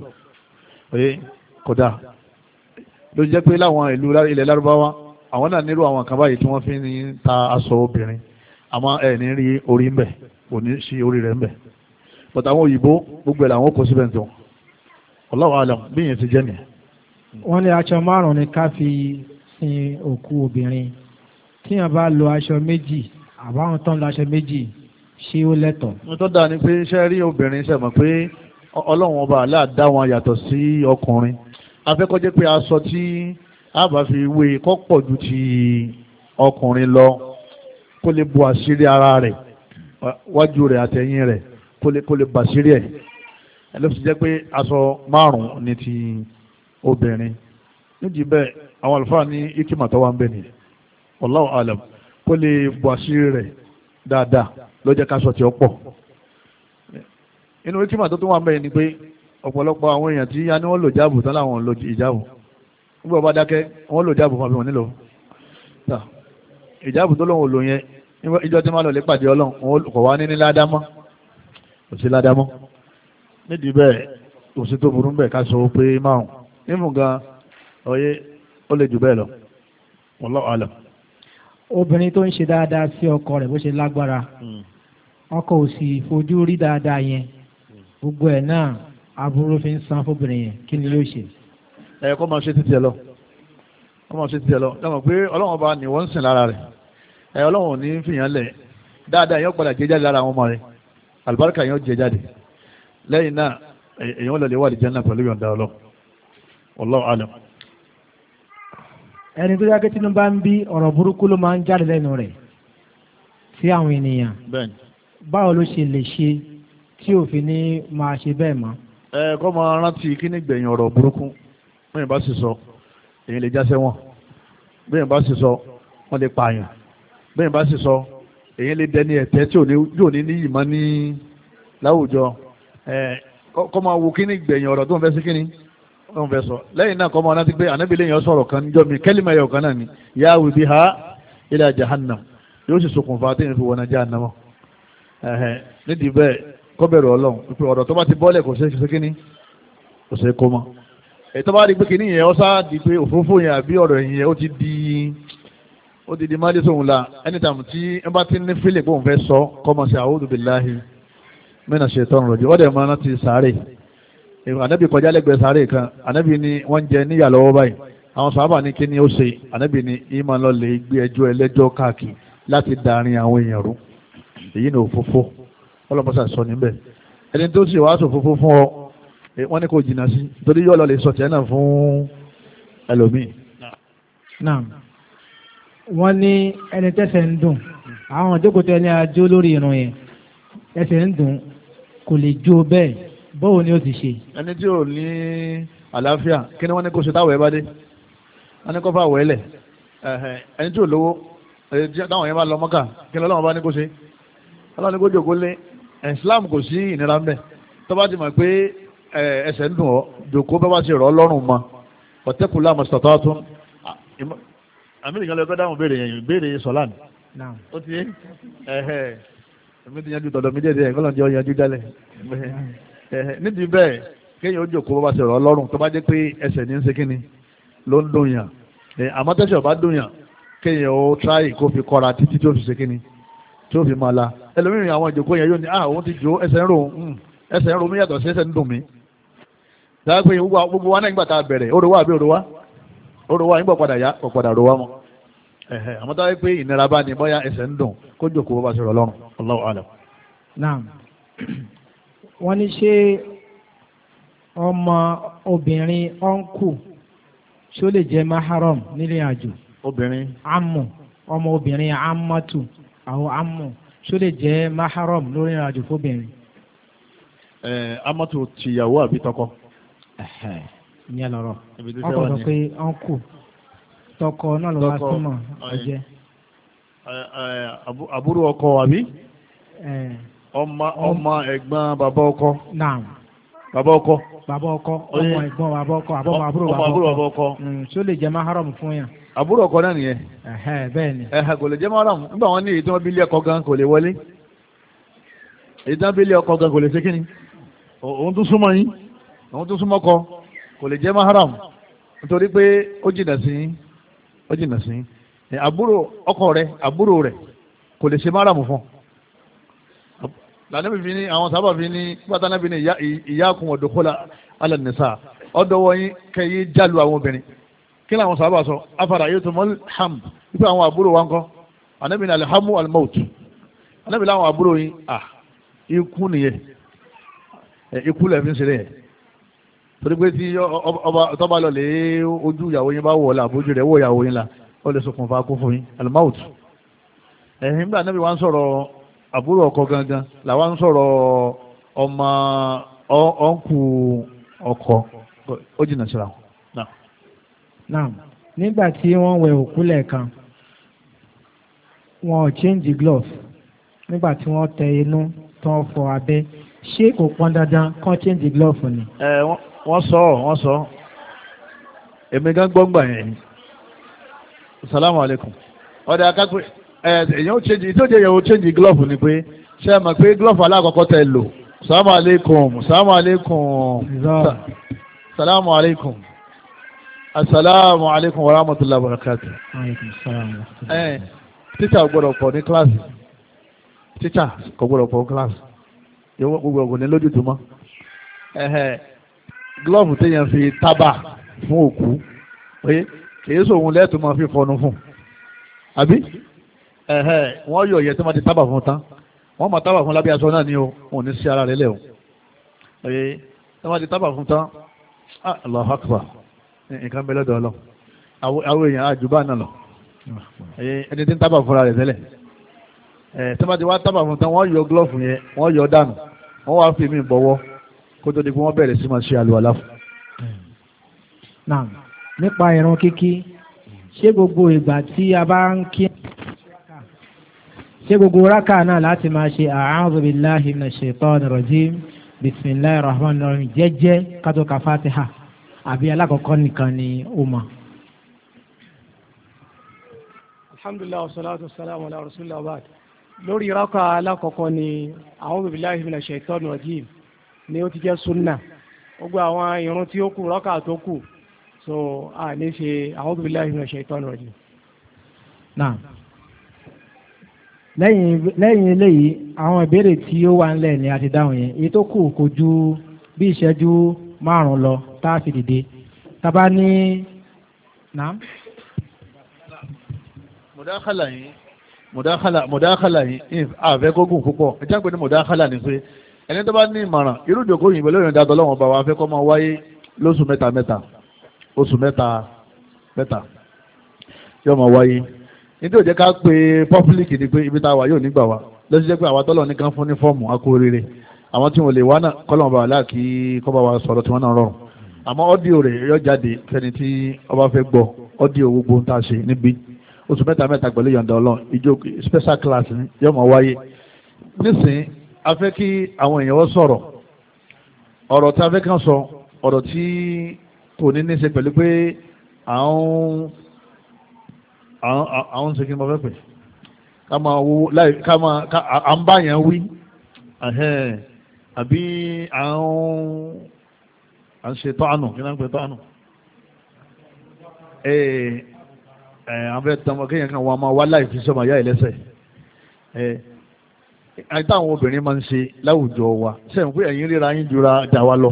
kódà ló jẹ́ pé láwọn ìlú ilẹ̀ lárúbáwá àwọn náà nílò àwọn kan báyìí tí wọ́n fi ń ta aṣọ obìnrin àmọ́ ẹ̀ ní rí orí ń bẹ̀ kò ní sí orí rẹ̀ ń bẹ̀ bọ̀tà àwọn òyìnbó gbogbo ẹ̀ làwọn kò síbẹ̀ tó Allahu alam bí yẹn ti jẹ́ nìyẹn. wọ́n ní aṣọ márùn-ún ni ká fi sin òkú obìnrin tíyàn bá lo aṣọ méjì àbáwọn tán lo aṣọ méjì ṣé ó lẹ́tọ̀ọ́. mo tó dáa ni pé iṣẹ́ rí obìnrin ṣe mọ̀ pé ọlọ́run ọba aláàdá wọn yàtọ̀ sí ọkùnrin afẹ́kọ́jẹ́ pé aṣọ tí a bá fi wé kó pọ̀ ju ti ọkùnrin lọ kó lè bu àṣírí ara rẹ̀ wájú rẹ̀ àtẹ̀yìn rẹ̀ kó lè bàṣírí ẹ̀ ẹ̀ ló fi jẹ́ pé aṣọ márùn-ún ní ti obìnrin nídìí bẹ́ẹ̀ àwọn àlùfáà ní ikima tó wà ń bẹ̀ nìyẹn wallahu alam kó lè bu àṣírí rẹ̀ dáadáa ló jẹ́ káṣọ tí ó pọ̀ inú ikima tó tún wà ń bẹ̀ ni pé ọ̀pọ̀lọpọ̀ àwọn èèyàn tí a ní wọ́n lò jáàbù tán láwọn lò ìjáàbù nígbà bá dákẹ́ wọ́n lò jáàbù fún àbí wọn nílò ìjáàbù tó lóun ò lò yẹn ìjọ tí máa lọ lè pàdé ọlọ́run kò wá ní ní ládámọ́ kò sí ládámọ́ nídìí bẹ́ẹ̀ kò sí tó burú bẹ́ẹ̀ ká sọ pé márùn nímú gan ọyẹ ó lè jù bẹ́ẹ̀ lọ wallahu alam. obìnrin tó ń ṣe dáadáa sí ọkọ rẹ̀ bó ṣe lágbára ọkọ ò sì fojú rí dáadáa yẹn gbogbo ẹ̀ náà aburú fi ń san fóbìnrin yẹn kí ni yóò ṣe. ẹ kọ́ máa ṣe títí ẹ lọ kọ́ máa ṣe títí ẹ lọ dáhùn pé ọlọ́run ọba ni wọ́n ń sìn lára rẹ̀ ẹ ọlọ́run ò ní fìyàn lẹ̀ dáadáa yẹn padà jẹ jáde lára àwọn ọmọ rẹ̀ àlùbáríkà yẹn jẹ jáde lẹ́yìn náà èèyàn lọ lè wà lìjẹ́ náà pẹ̀lú yọ̀ǹda ọlọ́ wallahu alam. ẹni tó yàgé tínú bá ń bí ọ̀rọ̀ burúkú ló máa ń jáde lẹ́nu rẹ̀ sí àwọn ènìyàn báwo ló ṣe lè ṣe tí òfin ní máa ṣe bẹ́ẹ̀ mọ́. ẹ kọ́ máa rántí kí ní gbẹ̀yìn ọ̀rọ̀ burúkú bẹ́ẹ̀ bá sì sọ èyí lè já sẹ́wọ̀n bẹ́ẹ̀ bá sì sọ wọ́n lè pààyàn bẹ́ẹ̀ bá sì sọ èyí lè dẹni ẹ̀tẹ́ tí yóò ní ní ìmọ̀ ní láwùjọ ẹ kọ́ máa wo kí ní gbẹ̀yìn ọ̀rọ̀ tó ń fẹ́ sí kí ni tó ń fẹ́ sọ lẹ́yìn náà kọ́ máa rántí pé ànábì lẹ́yìn ọ̀sọ̀rọ̀ kan níjọ́ mi kẹ́lí mẹ́yọ̀ kan náà ni yáwù bí ha ila jahannam yóò sì ṣokùnfà téèyàn fi wọnà jahannam nídìí bẹ́ẹ̀ kọ́ bẹ̀rù ọlọ́run pípẹ́ ọ̀rọ̀ tó bá ti bọ́lẹ̀ kò ṣe kíní kò ṣe kó mọ́ èyí tó bá di pé kíní yẹn ọ́sá di pé òfófó yẹn àbí ọ̀rọ̀ yẹn ó ti di ó ti di má dé sóhun la anytime tí ẹ bá ti ní fílẹ̀ pé òun fẹ́ sọ kọ́ mọ̀ sí a'udhu billahi minash shaitanir rajim ọ̀dẹ̀ máa ná ti sáré ànábì kọjá lẹ́gbẹ̀ẹ́ sáré kan ànábì ni wọ́n jẹ níyà lọ́wọ́ báyìí àwọn sàhábà ní kíní ó ṣe ànábì ni ìmọ̀ lọ lè gbé ẹjọ́ ẹlẹ́jọ́ káàkiri láti darin àwọn èèyàn rú èyí ni òfófó ọlọ́mọsà sọ níbẹ̀ ẹni tó sì wàásù fúnfún fún ọ wọ́n ní kò jìnnà sí torí yóò lọ lè sọ tiẹ̀ náà fún ẹlòmíì. náà wọ́n ní ẹni tẹ́sẹ̀ ń dùn àwọn ìjókòó ẹni ajó lórí irun yẹn ẹsẹ̀ ń dùn kò lè jó bẹ́ẹ̀ báwo ni ó ti ṣe. ẹni tí ò ní àlàáfíà kí ni wọ́n ní kó ṣe táwọn ẹ bá dé wọ́n ní kó fà wẹ́lẹ̀ ẹni tí ò lówó táwọn yẹn bá lọ mọ́kà kí ni ọlọ́run bá ní kó ṣe ọlọ́run ní kó jòkó lé Islam kò sí ìnira ń bẹ̀ tó bá ti mọ̀ pé ẹsẹ̀ ń dùn ọ́ jòkó bá bá ti rọ̀ ọ́ lọ́rùn mọ́ ọ̀tẹ́kùlá mọ̀sítọ̀tọ̀ tún àmì ìgbàlẹ̀ ọgọ́ dáhùn béèrè yẹn béèrè sọ̀lá ni ó ti yé ẹ̀hẹ̀ èmi ti yanjú tọ̀dọ̀ mi dédé ẹ̀ kọ́lọ́n jẹ́ ọ̀yanjú jálẹ̀ ẹ̀hẹ̀ nídìí bẹ́ẹ̀ kéèyàn ó jòkó bá ṣe rọ̀ ọlọ́run tó bá jẹ́ pé ẹsẹ̀ ní ń ṣe kíni ló ń dùn yàn àmọ́ tẹ́sẹ̀ ọba dùn yàn kéèyàn ó tíráì kó fi kọ́ra títí tó fi ṣe kíni tó fi máa la ẹlòmíràn àwọn ìjòkó yẹn yóò ní ah òun ti jò ẹsẹ̀ ń rò ẹsẹ̀ ń rò mí yàtọ̀ sí ẹsẹ̀ ń dùn mí dáa pé gbogbo wa náà nígbà tá a bẹ̀rẹ̀ ó rò wá àbí ó rò wá ó rò wá nígbà padà yá kò padà rò wá mọ́ ẹ̀hẹ̀ àmọ́ táwọn pé ìnira bá ní bóyá ẹsẹ̀ ń dùn kó jòkó bá ṣe rọ̀ lọ́rùn Allahu a'lam. naam wọ́n ní ṣé ọmọ obìnrin ọ̀nkù ṣó lè jẹ́ maharam nílé àjò. obìnrin. amù ọmọ obìnrin amatu àwọn amù ṣó lè jẹ́ maharam lórí àjò fóbìnrin. ẹ amatu tìyàwó àbí tọkọ. ìyẹn lọ́rọ̀ ọkọ sọ pé ọ̀nkù tọkọ náà ló wá súnmọ́ ọjẹ́. àbúrò ọkọ àbí. ọmọ ọmọ ẹ̀gbọ́n bàbá ọkọ. naam. bàbá ọkọ. bàbá ọkọ ọmọ ẹ̀gbọ́n bàbá ọkọ àbọ̀mọ àbúrò bàbá ọkọ ṣó lè jẹ́ maharam fún yàn. àbúrò ọkọ náà nìyẹn. bẹ́ẹ̀ ni. kò lè jẹ́ maharam nígbà wọn ní èyí tí wọ́n bí ilé ọkọ gan kò lè wọlé èyí tí wọ́n bí ilé ọkọ gan kò lè ṣe kíni òun tún súnmọ́ yín òun tún súnmọ́ kọ kò lè jẹ́ maharam nítorí pé ó jìnà sí ó jìnà sí àbúrò ọkọ rẹ̀ àbúrò rẹ̀ kò lè ṣe maharam fún lànàbí fi ní àwọn sábà fi ní pátánàbí ní ìyákun ọ̀dọ̀kọ́lá alẹ́nìsá ọ̀dọ̀wọ́ yín kẹyí jálu àwọn obìnrin kí làwọn sábà sọ afárá yóò tó mọ́ ham wípé àwọn àbúrò wa ń kọ́ ànábì ní alhamu almaut ànábì láwọn àbúrò yín à ikú nìyẹn ikú lẹ̀ fi ń ṣeré yẹn torí pé tí ọba tọ́ba lọ lé ojú ìyàwó yín bá wọ̀ ọ́ la àbójú rẹ̀ wọ̀ ìyàwó yín la ó lè ṣokùnfà kú fún yín almaut ẹ̀hìn nígbà ànábì wa ń sọ̀rọ̀ àbúrò ọkọ gangan làwọn ń sọ̀rọ̀ ọmọ ọ̀nkù ọkọ ó jìnnà síra wọn. náà nígbà tí wọ́n wẹ òkú lẹ́ẹ̀kan wọn ò change glove nígbà tí wọ́n tẹ inú tán fọ abẹ́ ṣé kò pọn dandan kán change glove ni. ẹ wọ́n sọ wọ́n sọ èmi gan gbọ́ngbà yẹn salamu aleykum ọ̀dà akápẹ́ èyàn ó change ìtọ́jú èyàn ó change glove ni pé ṣe é mọ̀ pé glove alákọ̀ọ́kọ́ tẹ lò salamu aleykum salamu aleykum salamu aleykum asalaamu aleykum wa rahmatullahi wa barakatuh. ẹ tíṣà gbọ́dọ̀ pọ̀ ní kíláàsì tíṣà kò gbọ́dọ̀ pọ̀ ní kíláàsì yóò gbogbo ọ̀gùn ní lójú tó mọ́ glove téèyàn fi tábà fún òkú pé kìí sóhun lẹ́ẹ̀tọ́ máa fi fọnu fún àbí wọ́n yọ ìyẹ́ tó máa ti tábà fún tán wọ́n máa tábà fún lábẹ́ aṣọ náà ní o wọn ò ní sí ara rẹ̀ lẹ́ o tó máa ti tábà fún tán Allahu Akbar nǹkan bẹ lọ́dọ̀ ọlọ́ àwọn èèyàn àjùbá náà lọ ẹni tí ń tábà fúnra rẹ̀ tẹ́lẹ̀ tó máa ti wá tábà fún tán wọ́n yọ glove yẹn wọ́n yọ dànù wọ́n wá fi mí bọ̀wọ́ kó tó di pé wọ́n bẹ̀rẹ̀ sí máa ṣe àlùwàlá fún. náà nípa ìrun kíkí ṣé gbogbo ìgbà tí a bá ń kí ṣé gbogbo rákà náà láti máa ṣe a'udhu billahi minash shaitani rajim bismillahir rahmanir rahim jẹ́jẹ́ kátó ka fatiha àbí alákọ̀ọ́kọ́ nìkan ni ó mọ̀. alhamdulillah wassalatu wassalamu ala rasulillah wa ba'd lórí rákà alákọ̀ọ́kọ́ ni a'udhu billahi minash shaitani rajim ni ó ti jẹ́ sunna gbogbo àwọn ìrun tí ó kù rákà tó kù so a ní ṣe a'udhu billahi minash shaitani rajim. náà lẹ́yìn lẹ́yìn eléyìí àwọn ìbéèrè tí ó wà ńlẹ̀ ni a ti dáhùn yẹn èyí tó kù kò ju bí ìṣẹ́jú márùn-ún lọ tá a fi dìde tábà ní. mùdákàlà yìí mùdákàlà mùdákàlà yìí àfẹ́ kógùn púpọ̀ ẹ̀jẹ̀ pé ní mùdákàlà ni pé ẹni tó bá ní ìmọ̀ràn irú ìjòkó yìí pẹ̀lú ìrìn dàtọ̀ lọ́wọ́ bá wa fẹ́ kọ́ máa wáyé lóṣù mẹ́ta mẹ́ta oṣù mẹ́ta mẹ́ta yóò máa wáyé nítorí òjẹ́ ká pé pọ́pílìkì ni pé ibi tá a wà yóò nígbà wa lọ́sí jẹ́ pé àwọn tọ́lọ̀ nìkan fún ní fọ́ọ̀mù akóríire àwọn tí wọ́n lè wá náà kọ́lọ̀ bá wà láàkí kọ́ bá wa sọ̀rọ̀ tí wọ́n náà rọrùn àmọ́ ọ́díò rẹ̀ yọ jáde fẹ́ni tí ọba fẹ́ gbọ́ ọ́díò gbogbo ń tà ṣe níbi oṣù mẹ́ta mẹ́ta pẹ̀lú yọ̀ǹda ọlọ́run ìjọ special class ni yóò máa wáyé nísìnyí a fẹ́ kí àwọn èèyàn sọ̀rọ̀ ọ̀rọ̀ tí a fẹ́ kàn sọ ọ̀rọ̀ tí kò ní ní ṣe pẹ̀lú pé àwọn àwọn àwọn ń ṣe kí n bá fẹ́ pè ká máa wo láì ká máa ká à ń bá yẹn wí àbí à ń à ń ṣe tọ́ànù kí náà ń pè tọ́ànù ẹ̀ ẹ̀ àwọn fẹ́ tọmọ kéèyàn kan wọn máa wá láì fi sọmọ yá ìlẹ́sẹ̀ ẹ̀ àìtá àwọn obìnrin máa ń ṣe láwùjọ wa sẹ́yìn pé ẹ̀yin ríra yín jura jà wá lọ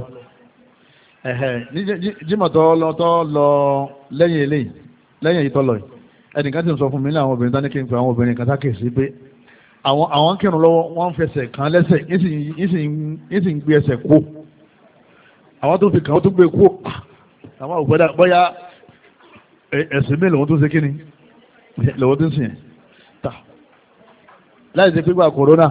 ní jímọ̀ tó lọ tó lọ lẹ́yìn eléyìí lẹ́yìn èyí tó lọ yìí ẹnìkan ti ń sọ fún mi ní àwọn obìnrin tání kí n pè àwọn obìnrin kan sákèsí pé àwọn àwọn kírun lọ́wọ́ wọ́n ń fẹsẹ̀ kan lẹ́sẹ̀ yín sì ń gbé ẹsẹ̀ kó àwọn tó fi kàn ó tó gbé kó àwọn òpẹ́dà bóyá ẹ̀sìn mi lòun tó ṣe kíni lòun tó ń sìn ta láì ṣe pípa kòrónà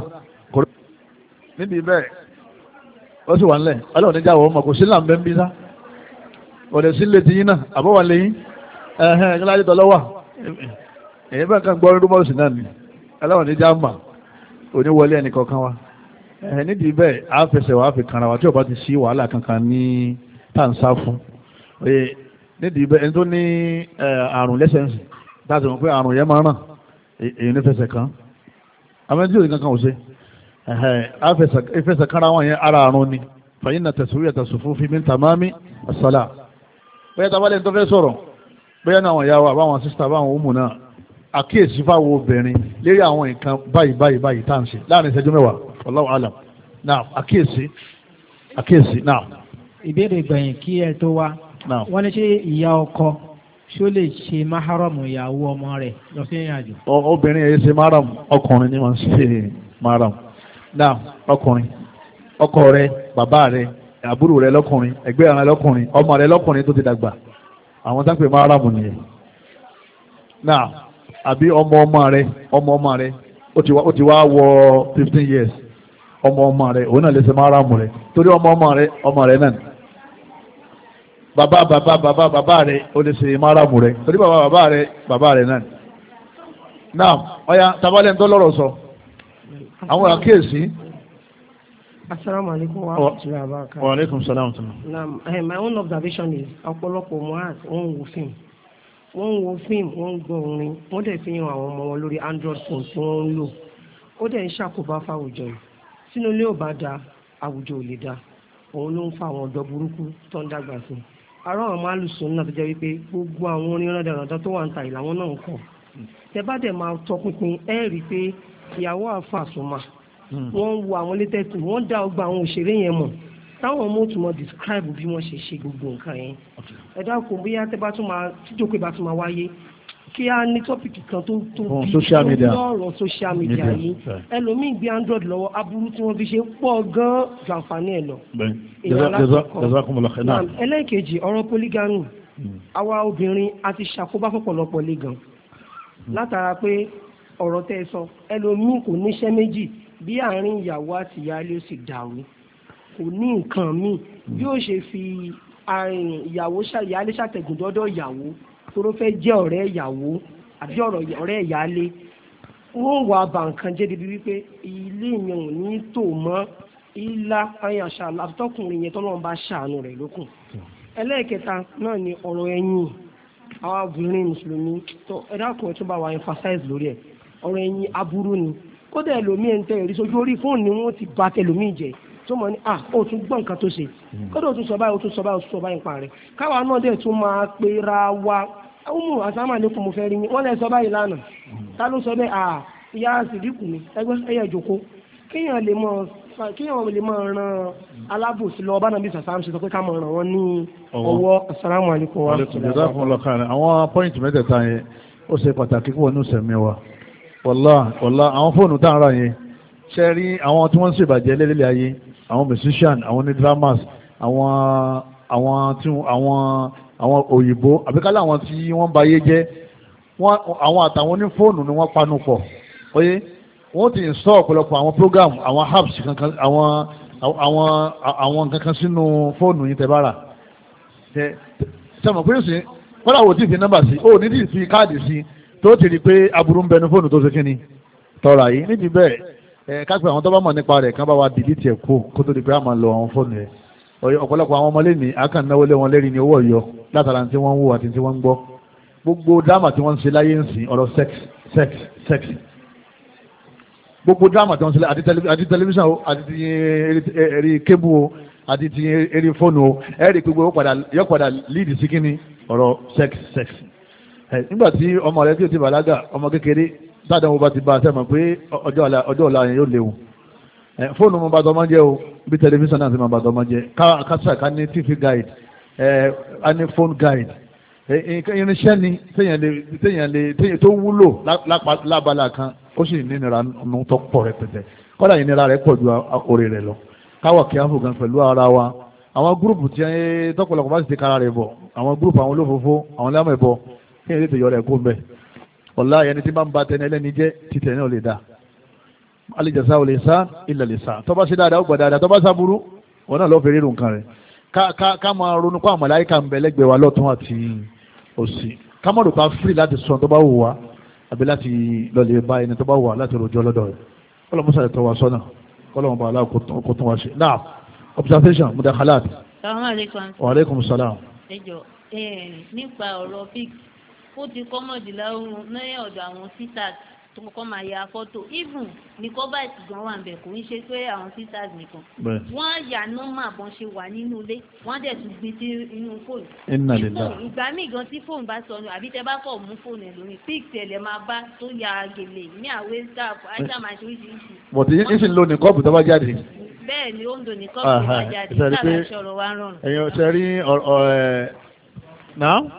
níbi bẹ́ẹ̀ ó sì wà ńlẹ̀ ọlọ́run níjà wọ́n mọ̀ kò sí làǹbẹ́ ń bí sá ọ̀dẹ̀ sí lè ti yín náà àbọ̀wà lẹ́yìn ẹ̀hẹ́n kí láyé tọ́lọ́wà èyí bẹ́ẹ̀ kan gbọ́ rúmọ́ọ̀sì náà ni ọlọ́run níjà mà oníwọlé ẹnì kọ̀ọ̀kan wa ẹ̀hẹ́n nídìí bẹ́ẹ̀ á fẹsẹ̀ wàá fi kanra wa tí ó bá ti sí wàhálà kankan ní tàǹsá fún nídìí bẹ́ẹ̀ ẹni tó ní àrùn lẹ́sẹ̀nsì láti mọ̀ pé àrùn yẹn máa ràn èyí ní fẹsẹ̀ kan àmọ́ tí òní kankan ò ṣe ìfẹsẹ̀ kára wọn yẹn ara àrùn ni fàyín na tẹ̀síwìyà tẹ̀sùfún fi min tamami as-salah bóyá tabalẹ̀ tó fẹ́ sọ̀rọ̀ bóyá náà àwọn ìyá wa àbáwọn sísítà àbáwọn òmù náà àkíyèsí fáwọn obìnrin lérí àwọn nǹkan báyìí báyìí báyìí tá à ń ṣe láàrin ìṣẹ́jú mẹ́wàá wallahu alam náà àkíyèsí àkíyèsí náà. ìbéèrè gbẹ̀yìn kí ẹ tó wá wọ́n ní ṣé ìyá ọkọ ṣó lè ṣe máhárọ̀mù ìyàwó ọmọ rẹ̀ lọ sí ìrìn àjò. obìnrin yẹn ṣe máhárọ̀mù ọkùnrin ni wọ́n ṣe máhárọ̀mù náà ọkùnrin ọkọ rẹ bàbá rẹ àbúrò rẹ lọ́kùnrin ẹgbẹ́ rẹ lọ́kùnrin ọmọ rẹ lọ́kùnrin tó ti dàgbà àwọn tá ń pè máhárọ̀mù nìyẹn náà àbí ọmọ ọmọ rẹ ọmọ ọmọ rẹ ó ti wá wọ fifteen years ọmọ ọmọ rẹ òun náà lè ṣe máhárọ̀mù rẹ torí ọmọ ọmọ rẹ ọmọ rẹ náà bàbá bàbá bàbá bàbá rẹ ó lè ṣe máhárọ̀mù rẹ torí bàbá bàbá rẹ bàbá rẹ náà náà ọ̀ya tabalẹ̀ ń tọ́ lọ́rọ̀ sọ àwọn àkíyèsí. Assalamu alaikum wa rahmatullahi wa barakatuh. Wa alaikum salam. Now, uh, my own observation is ọ̀pọ̀lọpọ̀ mohad wọ́n ń wo fíìmù wọ́n ń wo fíìmù wọ́n ń gbọ́ orin wọ́n dẹ̀ fi hàn àwọn ọmọ wọn lórí android phone tí wọ́n ń lò ó dẹ̀ ń ṣàkóbá fáwùjọ yìí sínú ilé ò bá da àwùjọ ò lè da òun ló ń fa àwọn ọ̀dọ́ burúkú tó ń dàgbà sí i ará àwọn máa lùsùn náà tó jẹ́ wípé gbogbo àwọn orin rándanrandan tó wà ń ta ìlàwọ́n náà ń kọ̀ tẹ bá dẹ̀ máa tọpinpin ẹ rí i pé ìyàwó àfàsùnmà wọ́n ń wo àwọn latest wọ́n dá ọgbà àwọn òṣèré yẹn mọ̀ táwọn ọmọ òtún mọ̀ describe bí wọ́n ṣe ṣe gbogbo nǹkan yẹn ẹ dákun bóyá tẹ bá tún máa tíjókòó bá tún máa wáyé kí á ní tọ́pìkì kan tó tó bí lọ́rọ̀ social media yìí ẹlòmíì gbé android lọ́wọ́ aburú tí wọ́n fi ṣe pọ̀ gan-an ju àǹfààní ẹ̀ lọ. ẹlẹ́ẹ̀kejì ọ̀rọ̀ polygamy àwa obìnrin a ti ṣàkóbá fọ́pọ̀lọpọ̀ lé gan látara pé ọ̀rọ̀ tẹ́ ẹ sọ ẹlòmíì kò níṣẹ́ méjì bí àárín ìyàwó àti ìyáálé ó sì dàrú kò ní nǹkan míì bí ó ṣe fi ìyàwó ìyáálé ṣàtẹ̀gùn dọ́dọ̀ ìyàwó tó fẹ́ jẹ́ ọ̀rẹ́ ìyàwó àbí ọ̀rẹ́ ìyáálé wọ́n wà bá nǹkan jẹ́ débi wípé ilé yẹn ò ní tò mọ́ ilá ayàṣà àtọkùnrin yẹn tọ́lọ́run bá ṣàánú rẹ̀ lókun. ẹlẹ́ẹ̀kẹta náà ni ọ̀rọ̀ ẹ̀yìn àwọn obìnrin mùsùlùmí tó ẹ̀dá kan tó bá wà emphasize lórí ẹ̀ ọ̀rọ̀ ẹ̀yìn aburú ni kódà ẹlòmíì ń tẹ ẹ̀rí sójú orí fóònù ni wọ́n ti bá tẹlòmíì jẹ tó mọ̀ ní à ó tún gbọ́ nǹkan tó ṣe kódà ó tún sọ báyìí ó tún sọ báyìí ó tún sọ báyìí pa rẹ̀ káwa náà dẹ̀ tún máa pera wa ọmọ àsámàlékún mo fẹ́ rí yín wọ́n lè sọ báyìí lánàá ta ló sọ bẹ́ẹ̀ à ìyá sídìkù ni ẹgbẹ́ ẹ̀yẹ ìjòkó kéèyàn lè mọ kéèyàn lè mọ ran alábòsí lọ bá nàbí sàsáàmù ṣe sọ pé ká mọ ràn wọ́n ní ọwọ́ assalamu alaikum wa rahmatullahi. àwọn pọ́ìntì mẹ́tẹ̀ẹ̀ta yẹn ó ṣe pàtàkì fún ọ̀nù sẹ̀mí wa wọ́lá wọ́lá àwọn fóònù tá à ń rà yẹn ṣe rí àwọn tí wọ́n ń ṣèbàjẹ́ lélẹ́lẹ́ ayé àwọn musician àwọn ní dramas àwọn àwọn tí àwọn àwọn òyìnbó àbíkálẹ̀ àwọn tí wọ́n ba ayé jẹ́ wọ́n àwọn àtàwọn ní fóònù ni wọ́n panu pọ̀ oyé wọ́n ti install ọ̀pọ̀lọpọ̀ àwọn program àwọn apps kankan àwọn àwọn àwọn kankan sínú fóònù yìí tẹ́bára tẹ sẹ́mọ̀ pé sí kọ́lá wo tí fi nọ́mbà sí ó ní tí fi káàdì sí tó ti rí pé aburú ń bẹnu fóònù tó ṣe kíni tọ́ra yìí níbi bẹ́ẹ̀ ẹ̀ kápẹ́ àwọn tó bá mọ̀ nípa rẹ̀ kán bá wa delete ẹ̀ kó kó tó di pé a máa lọ àwọn fóònù rẹ̀ ọ̀pọ̀lọpọ̀ àwọn ọmọlé ní akàn náwó lé wọn lérí ní owó ọ̀yọ́ látara tí wọ́n ń wò àti tí wọ́n ń gbọ́ gbogbo dáàmà tí wọ́n ń ṣe láyé ń sìn ọ̀rọ̀ sex sex sex gbogbo drama tó ń ṣẹlẹ̀ àti tẹlifíṣàn o àti eré kébù o àti ti eré fóònù o ẹ rí i pé gbogbo yọ padà líìdì sí kíni ọ̀rọ̀ sex sex nígbà tí ọmọ rẹ tí o ti bàlágà ọmọ kékeré sáàdán wo bá ti bá a sẹ́mọ̀ pé ọjọ́ ọ̀la yẹn yóò léwu fóònù mo bá tọmọ jẹ́ o bí tẹlifíṣàn náà ti máa bá tọmọ jẹ́ kásá ká ní tv guide ká ní phone guide irinṣẹ́ ni téèyàn lè tó wúlò lábala kan ó sì nínira nù tó pọ̀ rẹpẹtẹ kọ́dà ìnira rẹ̀ pọ̀ ju orí rẹ̀ lọ káwọ̀ kí á fò gan pẹ̀lú ara wa àwọn gúrùpù tí tọ́pọ̀lọpọ̀ bá sì ti kára rẹ̀ bọ̀ àwọn gúrùpù àwọn olófòófó àwọn lámọ̀ ẹ̀bọ kí ẹni tètè yọ rẹ̀ kó ń bẹ̀ ọ̀la ẹni tí bá ń ba tẹni ẹlẹ́ni jẹ́ títẹ̀ náà lè dá alìjẹsà ò lè sá ilẹ̀ lè sá tọ́ba sí dáadáa ó gbà dáadáa tọ́ba sá burú wọn náà lọ́ọ́ fẹ́ rírun kan rẹ̀ ká máa ronú kó àmàlà ayíká ń bẹ lẹ́gbẹ̀ẹ́ wa lọ́tún àti òsì ká mọ̀ lùpá fírì láti sọ tó bá wù wá àbí láti lọ́lẹ̀ bá ẹni tó bá wù wá láti rojọ́ lọ́dọ̀ rẹ̀ kọ́lọ́ musa lè tọ́ wa sọ́nà kọ́lọ́ wọn bá aláà kó tún wa ṣe náà observation mudakhalat. wa aleykum salaam. ẹ jọ nípa ọ̀rọ̀ fix ó ti kọ́mọ̀dìlá lẹ́yìn ọ̀dọ̀ àwọn sisters tó kọ́kọ́ máa ya fọ́tò even ní kọ́bàtì gan wà bẹ̀ kò ń ṣe pé àwọn sisters nìkan wọ́n á yà nọ́mà bọ́n ṣe wà nínú ilé wọ́n á dẹ̀ tún gbé sí inú fóònù. Inna lillahi. ìgbà míì gan tí fóònù bá sọnù àbí tẹ bá kọ̀ mú fóònù ẹ̀ lórí pix ẹ̀ lẹ̀ máa bá tó ya gèlè ní àwé staff àìsàn máa ṣe oríṣiríṣi. bọ̀dé yín sì ń lo ní kọ́ọ̀bù tó bá jáde. bẹ́ẹ̀ ni ó ń do ní kọ́ọ̀bù tó bá jáde sábà ṣọ̀rọ̀ wa rọrùn. ẹ̀yin ṣe rí náà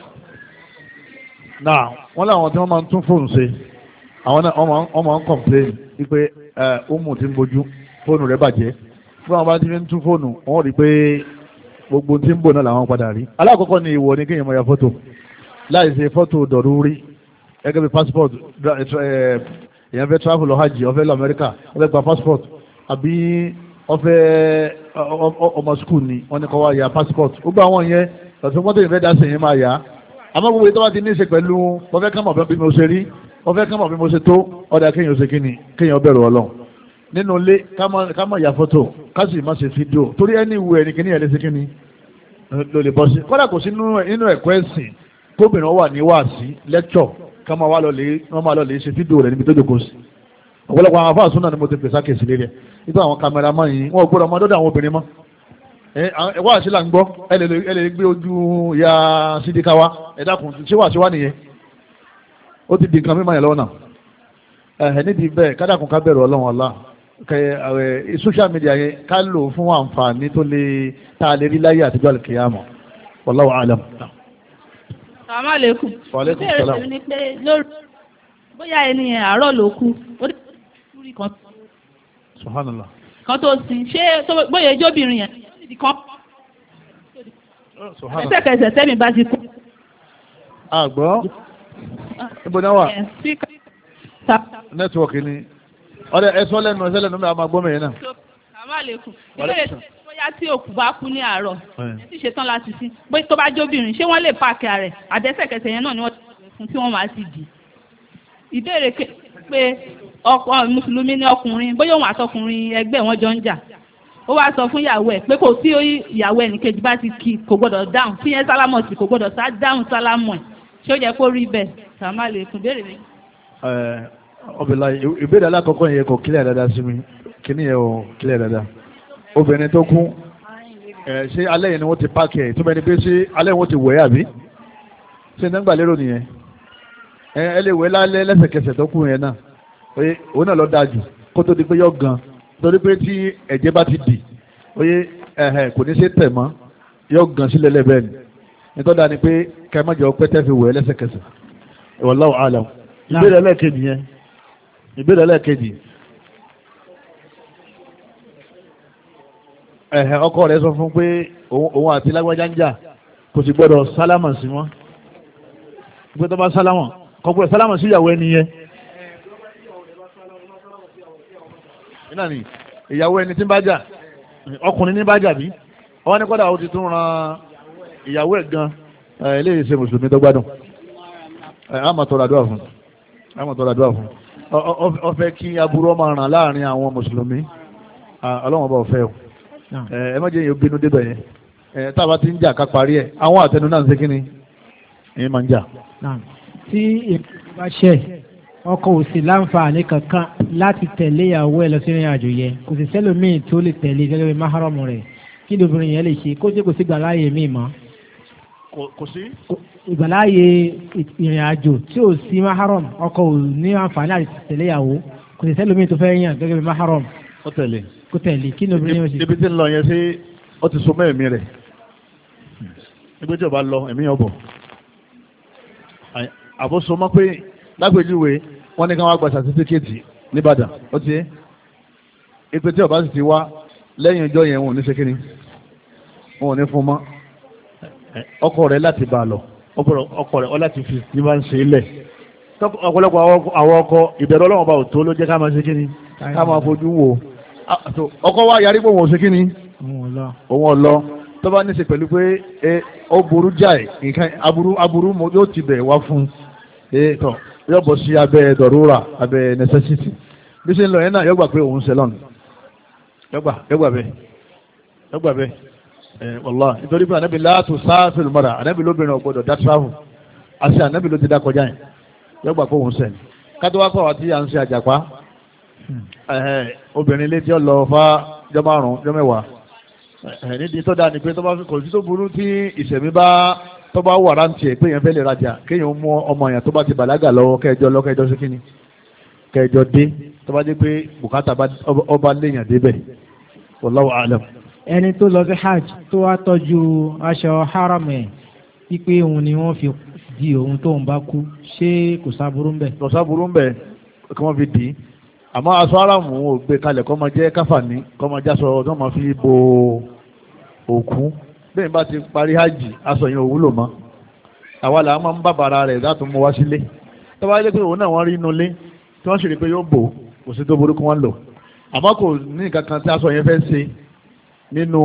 náà wọ́n láwọn tí wọ́n máa ń tún fóònù ṣe àwọn náà wọ́n máa ń kọ̀m̀pléìn wípé ọmọ tí ń bojú fóònù rẹ̀ bàjẹ́ fún àwọn bá ti ń tún fóònù wọ́n rí pé gbogbo tí ń bò náà làwọn padà rí. alákọ̀ọ́kọ́ ni ìwọ ni kéèyàn máa ya fọ́tò láì ṣe fọ́tò dọ̀rú rí gẹ́gẹ́ bí passport èèyàn fẹ́ travel lọ hajj ó fẹ́ lọ Amẹ́ríkà ó fẹ́ gba passport àbí ó fẹ́ ọmọ school ni wọ́n ní kó wá ya passport gbogbo àwọn yẹn lọ́sọ̀ mọ́tò ìfẹ́ dá sí yẹn máa yá àmọ́ gbogbo ìtọ́wá ti ní í ṣe pẹ̀lú wọ́n fẹ́ kán mọ̀ bí mo ṣe rí wọ́n fẹ́ kán mọ̀ bí mo ṣe tó ọ̀dà kéèyàn ṣe kíni kéèyàn bẹ̀rù Ọlọ́run nínú ilé ká má ya fọ́tò ká sì má ṣe fídíò torí ẹni ìwé ẹni kíní ẹ̀ lè ṣe kíni ló lè bọ́ sí kọ́dà kò sí nínú ẹ̀kọ́ ẹ̀sìn kóbìnrin wà ní wáàsí lẹ́kṣọ̀ ká máa wá lọ lè ṣe fídíò rẹ̀ níbi tó jókòó sí ọ̀pọ̀lọpọ̀ àwọn afáàsùn náà ni mo ti pèsè àkèsí lé rẹ̀ nítorí àwọn kámẹ́rámà yìí wọ́n gbọ́dọ̀ ọmọdé àwọn obìnrin mọ́ wá àṣìlá ń gbọ́ ẹ lè gbé ojú ya sídíkà wá ẹ̀dàkùn tí wà sí wá nìyẹn ó ti di nǹkan mímọ́ yẹn lọ́wọ́ náà ẹ̀ nídìí bẹ́ẹ̀ kádàkùn ká bẹ̀rù Ọlọ́run ọ̀la social media yẹn ká lò fún àǹfààní tó lè tá a lè rí láyé àtijọ́ àlùkìyàmọ̀ wallahu a'lam. Assalamu alaikum. Wa alaikum salam. ìbéèrè mi ni pé lórí bóyá ẹni yẹn àárọ̀ ló kú ó dé lórí kan. Subhanallah. kan tó sin ṣé bóyá ẹjọ́bìnrin yẹn kan ẹsẹ̀kẹsẹ̀ sẹ́mi bá ti kú. àgbọ̀ ibo náà wà nẹ́tíwọ̀kì ni ọdẹ ẹsọ lẹ́nu ẹsẹ lẹ́nu mi àwọn agbọ́mọ̀ yẹn náà. Assalamu alaikum. ìbéèrè bóyá tí òkú bá kú ní àárọ̀ ẹ ti ṣetán láti sí bóyá tó bá jóbìnrin ṣé wọ́n lè pààkì rẹ̀ àdẹ́sẹ̀kẹsẹ̀ yẹn náà ni wọ́n ti fún tí wọ́n máa ti dì. ìbéèrè pé ọkọ mùsùlùmí ní ọkùnrin bóyá òun àtọkùnrin ẹgbẹ́ wọn jọ ń jà ó wá sọ fún ìyàwó ẹ̀ pé kò sí ìyàwó ẹnìkejì bá ti kí kò gbọ́dọ̀ dáhùn tí yẹn sálámọ̀ sí kò gbọ́dọ̀ sá dáhùn sálámọ̀ ẹ̀ ṣé ó yẹ kó rí bẹ́ẹ̀ sàmà lè fún béèrè mi. ọbẹ̀lá ìbéèrè alákọ̀ọ́kọ́ yẹn kò kílẹ̀ dáadáa sí mi kíní yẹn ò kílẹ̀ dáadáa obìnrin tó kú ṣé alẹ́ yẹn ni wọ́n ti páàkì ẹ̀ tó bẹ́ẹ̀ ni pé ṣé alẹ́ wọ́n ti wẹ̀ ẹ́ àbí ṣé ní gbà lérò nìyẹn ẹ lè wẹ̀ lálẹ́ lẹ́sẹ̀kẹsẹ̀ tó kú yẹn náà òun náà lọ dáa jù kó tó di pé yọ gan torí pé tí ẹ̀jẹ̀ bá ti dì oye ẹ̀hẹ̀ kò ní ṣe tẹ̀ mọ́ yóò gan sílẹ̀ lẹ́bẹ̀ẹ́ ni nítorí dáa ni pé kẹ́mọ́jọ pẹ́tẹ́ fi wẹ̀ lẹ́sẹ̀kẹsẹ̀ wallahu a'lam. ìbéèrè ẹlẹ́ẹ̀kejì yẹn ìbéèrè ẹlẹ́ẹ̀kejì ẹ̀hẹ̀ ọkọ rẹ̀ sọ fún pé òun àti lágbájá ń jà kò sì gbọ́dọ̀ sálámà sí wọn pé tó bá sálámà kò gbọ́dọ̀ sálámà sí ìyàwó ẹni yẹn. iná ni ìyàwó ẹni tí ń bá jà ọkùnrin ní bá jà bí ọwọ́ ní kọ́dà ó ti tún ran ìyàwó ẹ̀ gan eléyìí ṣe mùsùlùmí tó gbádùn àmọ́ tọrọ àdúrà fún àmọ́ tọrọ àdúrà fún ó fẹ́ kí aburú ọmọ ràn láàrin àwọn mùsùlùmí ọlọ́wọ́n bá fẹ́ o ẹ má jẹ́ yẹn bínú débẹ̀ yẹn tá a bá ti ń jà ká parí ẹ̀ àwọn àtẹnu náà ń ṣe kí ni èyí máa ń jà. tí ìbá ṣẹ̀ ọkọ ò sì láǹfààní kankan láti tẹ̀lé ìyàwó ẹ̀ lọ sí ìrìn àjò yẹn kò sì sẹ́lòmíì tó lè tẹ̀lé gẹ́gẹ́ bí máhárọ̀mù rẹ̀ kí ni obìnrin yẹn lè ṣe kó jẹ́ kò sí ìgbàláyè míì mọ́. kò sí. ìgbàláyè ìrìn àjò tí ò sí máhárọ̀mù ọkọ ò ní àǹfààní láti tẹ̀lé ìyàwó kò sì sẹ́lòmíì tó fẹ́ yàn gẹ́gẹ́ bí máhárọ̀mù. ó tẹ̀lé. kó tẹ̀lé kí ni obìnrin yẹn ṣe. ibi tí ń lọ yẹn sí ó ti so mẹ́ẹ̀mí rẹ̀ ibi tí ò bá lọ ẹ̀mí yẹn bọ̀ àbóso mọ́ pé lágbèjúwe wọ́n ní ká wá gba sàtífíkẹ́ẹ̀tì nìbàdàn ó ti yé ipe tí ọba sì ti wá lẹ́yìn ọjọ́ yẹn wọn ò ní ṣe kíni wọn ò ní fún mọ́ ọkọ rẹ̀ láti bá a lọ ọkọ rẹ̀ ọ láti fi ní bá ń ṣe ilẹ̀ ọ̀pọ̀lọpọ̀ àwọn ọkọ ìbẹ̀rù ọlọ́wọ́n bá ò tó ló jẹ́ ká máa ṣe kíni ká máa fojú wò ọkọ wa yarí pé òun ò ṣe kíni òun ò lọ tó bá ní ṣe pẹ̀lú pé ó burú jáì nǹkan aburú aburú yóò ti bẹ̀ wá fún un yóò bọ̀ sí abẹ́ dọ̀rúra abẹ́ necessity bí ṣe ń lọ yẹn náà yóò gbà pé òun ṣẹlọ́n yóò gbà bẹ́ẹ̀ yóò gbà bẹ́ẹ̀ ẹ̀ wàllá nítorí pé ànábì láàtò sáfì lùmọ́ra ànábì lóbìnrin ọ̀gbọ́dọ̀ dá travel àti ànábì ló ti dá kọjá yẹn yóò gbà pé òun ṣẹ̀ kátó wá pọ̀ àti à ń ṣe àjàpá obìnrin ilé tí ó lọ fá jọ márùn-ún jọ mẹ́wàá nídìí tó dáa ni pé tó bá kò sí tó burú tí ìṣẹ̀mí bá tó bá wà rántí ẹ̀ pé yẹn fẹ́ lè rajà kéèyàn mú ọmọ yẹn tó bá ti bàlágà lọ́wọ́ kẹjọ lọ kẹjọ sí kíní kẹjọ dé tó bá dé pé bùkátà ọba léèyàn débẹ̀ wallahu a'lam. ẹni tó lọ sí hajj tó wá tọ́jú aṣọ haram ẹ̀ wípé òun ni wọ́n fi di òun tó ń bá kú ṣé kò sáburú ń bẹ̀. kò sáburú ń bẹ̀ kí wọ́n fi dì í àmọ́ aṣọ haram ò gbé kalẹ̀ kọ́ máa jẹ́ káfàní kọ́ máa jásọ tó máa fi bo òkú bẹ́ẹ̀ bá ti parí hajj aṣọ yẹn òwúlò mọ́ àwa là máa ń bá bàrà rẹ̀ láti mú wá sílé tó bá yẹ pé òun náà wọ́n rí inú ilé tí wọ́n sì rí pé yóò bò kò sí tó burúkú wọn lò àmọ́ kò ní nǹkan kan tí aṣọ yẹn fẹ́ ṣe nínú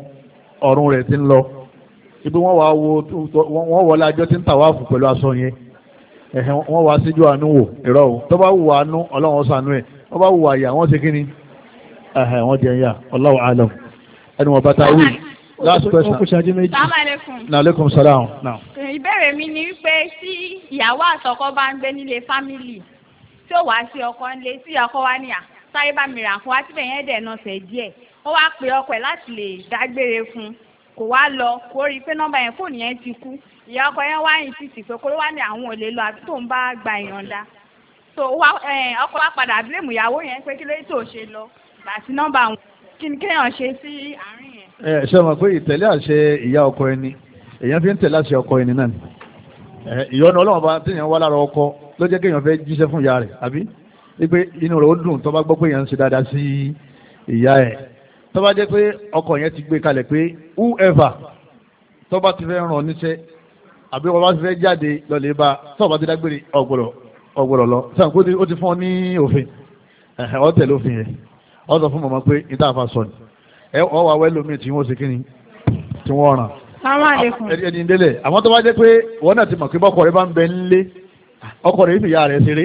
ọ̀run rẹ̀ ti ń lọ ibi wọ́n wá wo wọ́n wọlé ajọ́ tí ń tàwáàfù pẹ̀lú aṣọ yẹn ẹ̀hẹ̀ wọ́n wá síjú àánú wò ìrọ̀ o tó bá wù àánú ọlọ́run ṣàánú ẹ̀ tó bá wù àyà wọ́n ṣe kí ni ẹ̀hẹ̀ wọ́n jẹ yà Allahu a'lam ẹni wọ́n bá ta wí. Last question. Na alaikum salaam. Ìbéèrè mi ni wípé tí ìyàwó àtọkọ bá ń gbé nílé fámìlì tí ó wá sí ọkọ ńlé tí ọkọ wá ní à sáyé bá mi rà fún wa tíbẹ̀ yẹn dẹ̀ náà fẹ̀ díẹ̀ ó wá pe ọkọ ẹ̀ láti lè dágbére fún kò wá lọ kó rí i pé nọ́mbà yẹn fóònù yẹn ti kú ìyá ọkọ yẹn wá yìí títì pé kó ló wá ní àwọn òlè lọ àbí tó ń bá gba ìyọ̀ǹda so ọkọ wa padà bílẹ̀mù ìyàwó yẹn pé kí ló tó ṣe lọ gbà sí nọ́mbà wọn kí ni kéèyàn ṣe sí àárín yẹn. ẹ ṣe mọ̀ pé ìtẹ̀lé àṣẹ ìyá ọkọ ẹni èèyàn fi ń tẹ̀lé àṣẹ ọkọ ẹni náà ni ìyọ́nú ọlọ́run bá téèyàn wá lára ọkọ ló jẹ́ kéèyàn fẹ́ jíṣẹ́ fún ìyá rẹ̀ àbí wípé inú rẹ̀ ó dùn tó bá gbọ́ pé èèyàn ń ṣe dáadáa sí ìyá ẹ̀ tó bá jẹ́ pé ọkọ yẹn ti gbé kalẹ̀ pé whoever tó bá ti fẹ́ ràn níṣẹ́ àbí wọ́n bá ti fẹ́ jáde lọ́lẹ̀ bá tó bá ti dágbére ọ̀gbọ̀rọ̀ ọ̀gbọ̀rọ̀ lọ sáà kó ó ti fún ọ ní òfin ọ̀ tẹ̀lé òfin yẹn ọ̀ sọ fún mọ̀mọ́ pé ìta àfa sọ ni ẹ ọ wà wẹ́ lómi tí wọ́n ṣe kíni tí wọ́n ràn. ẹni délẹ̀ àmọ́ tó bá jẹ́ pé wọ́n náà ti mọ̀ pé bọ́kọ̀ rẹ̀ bá ń bẹ nílé ọkọ rẹ̀ fi ìyá rẹ̀ ṣeré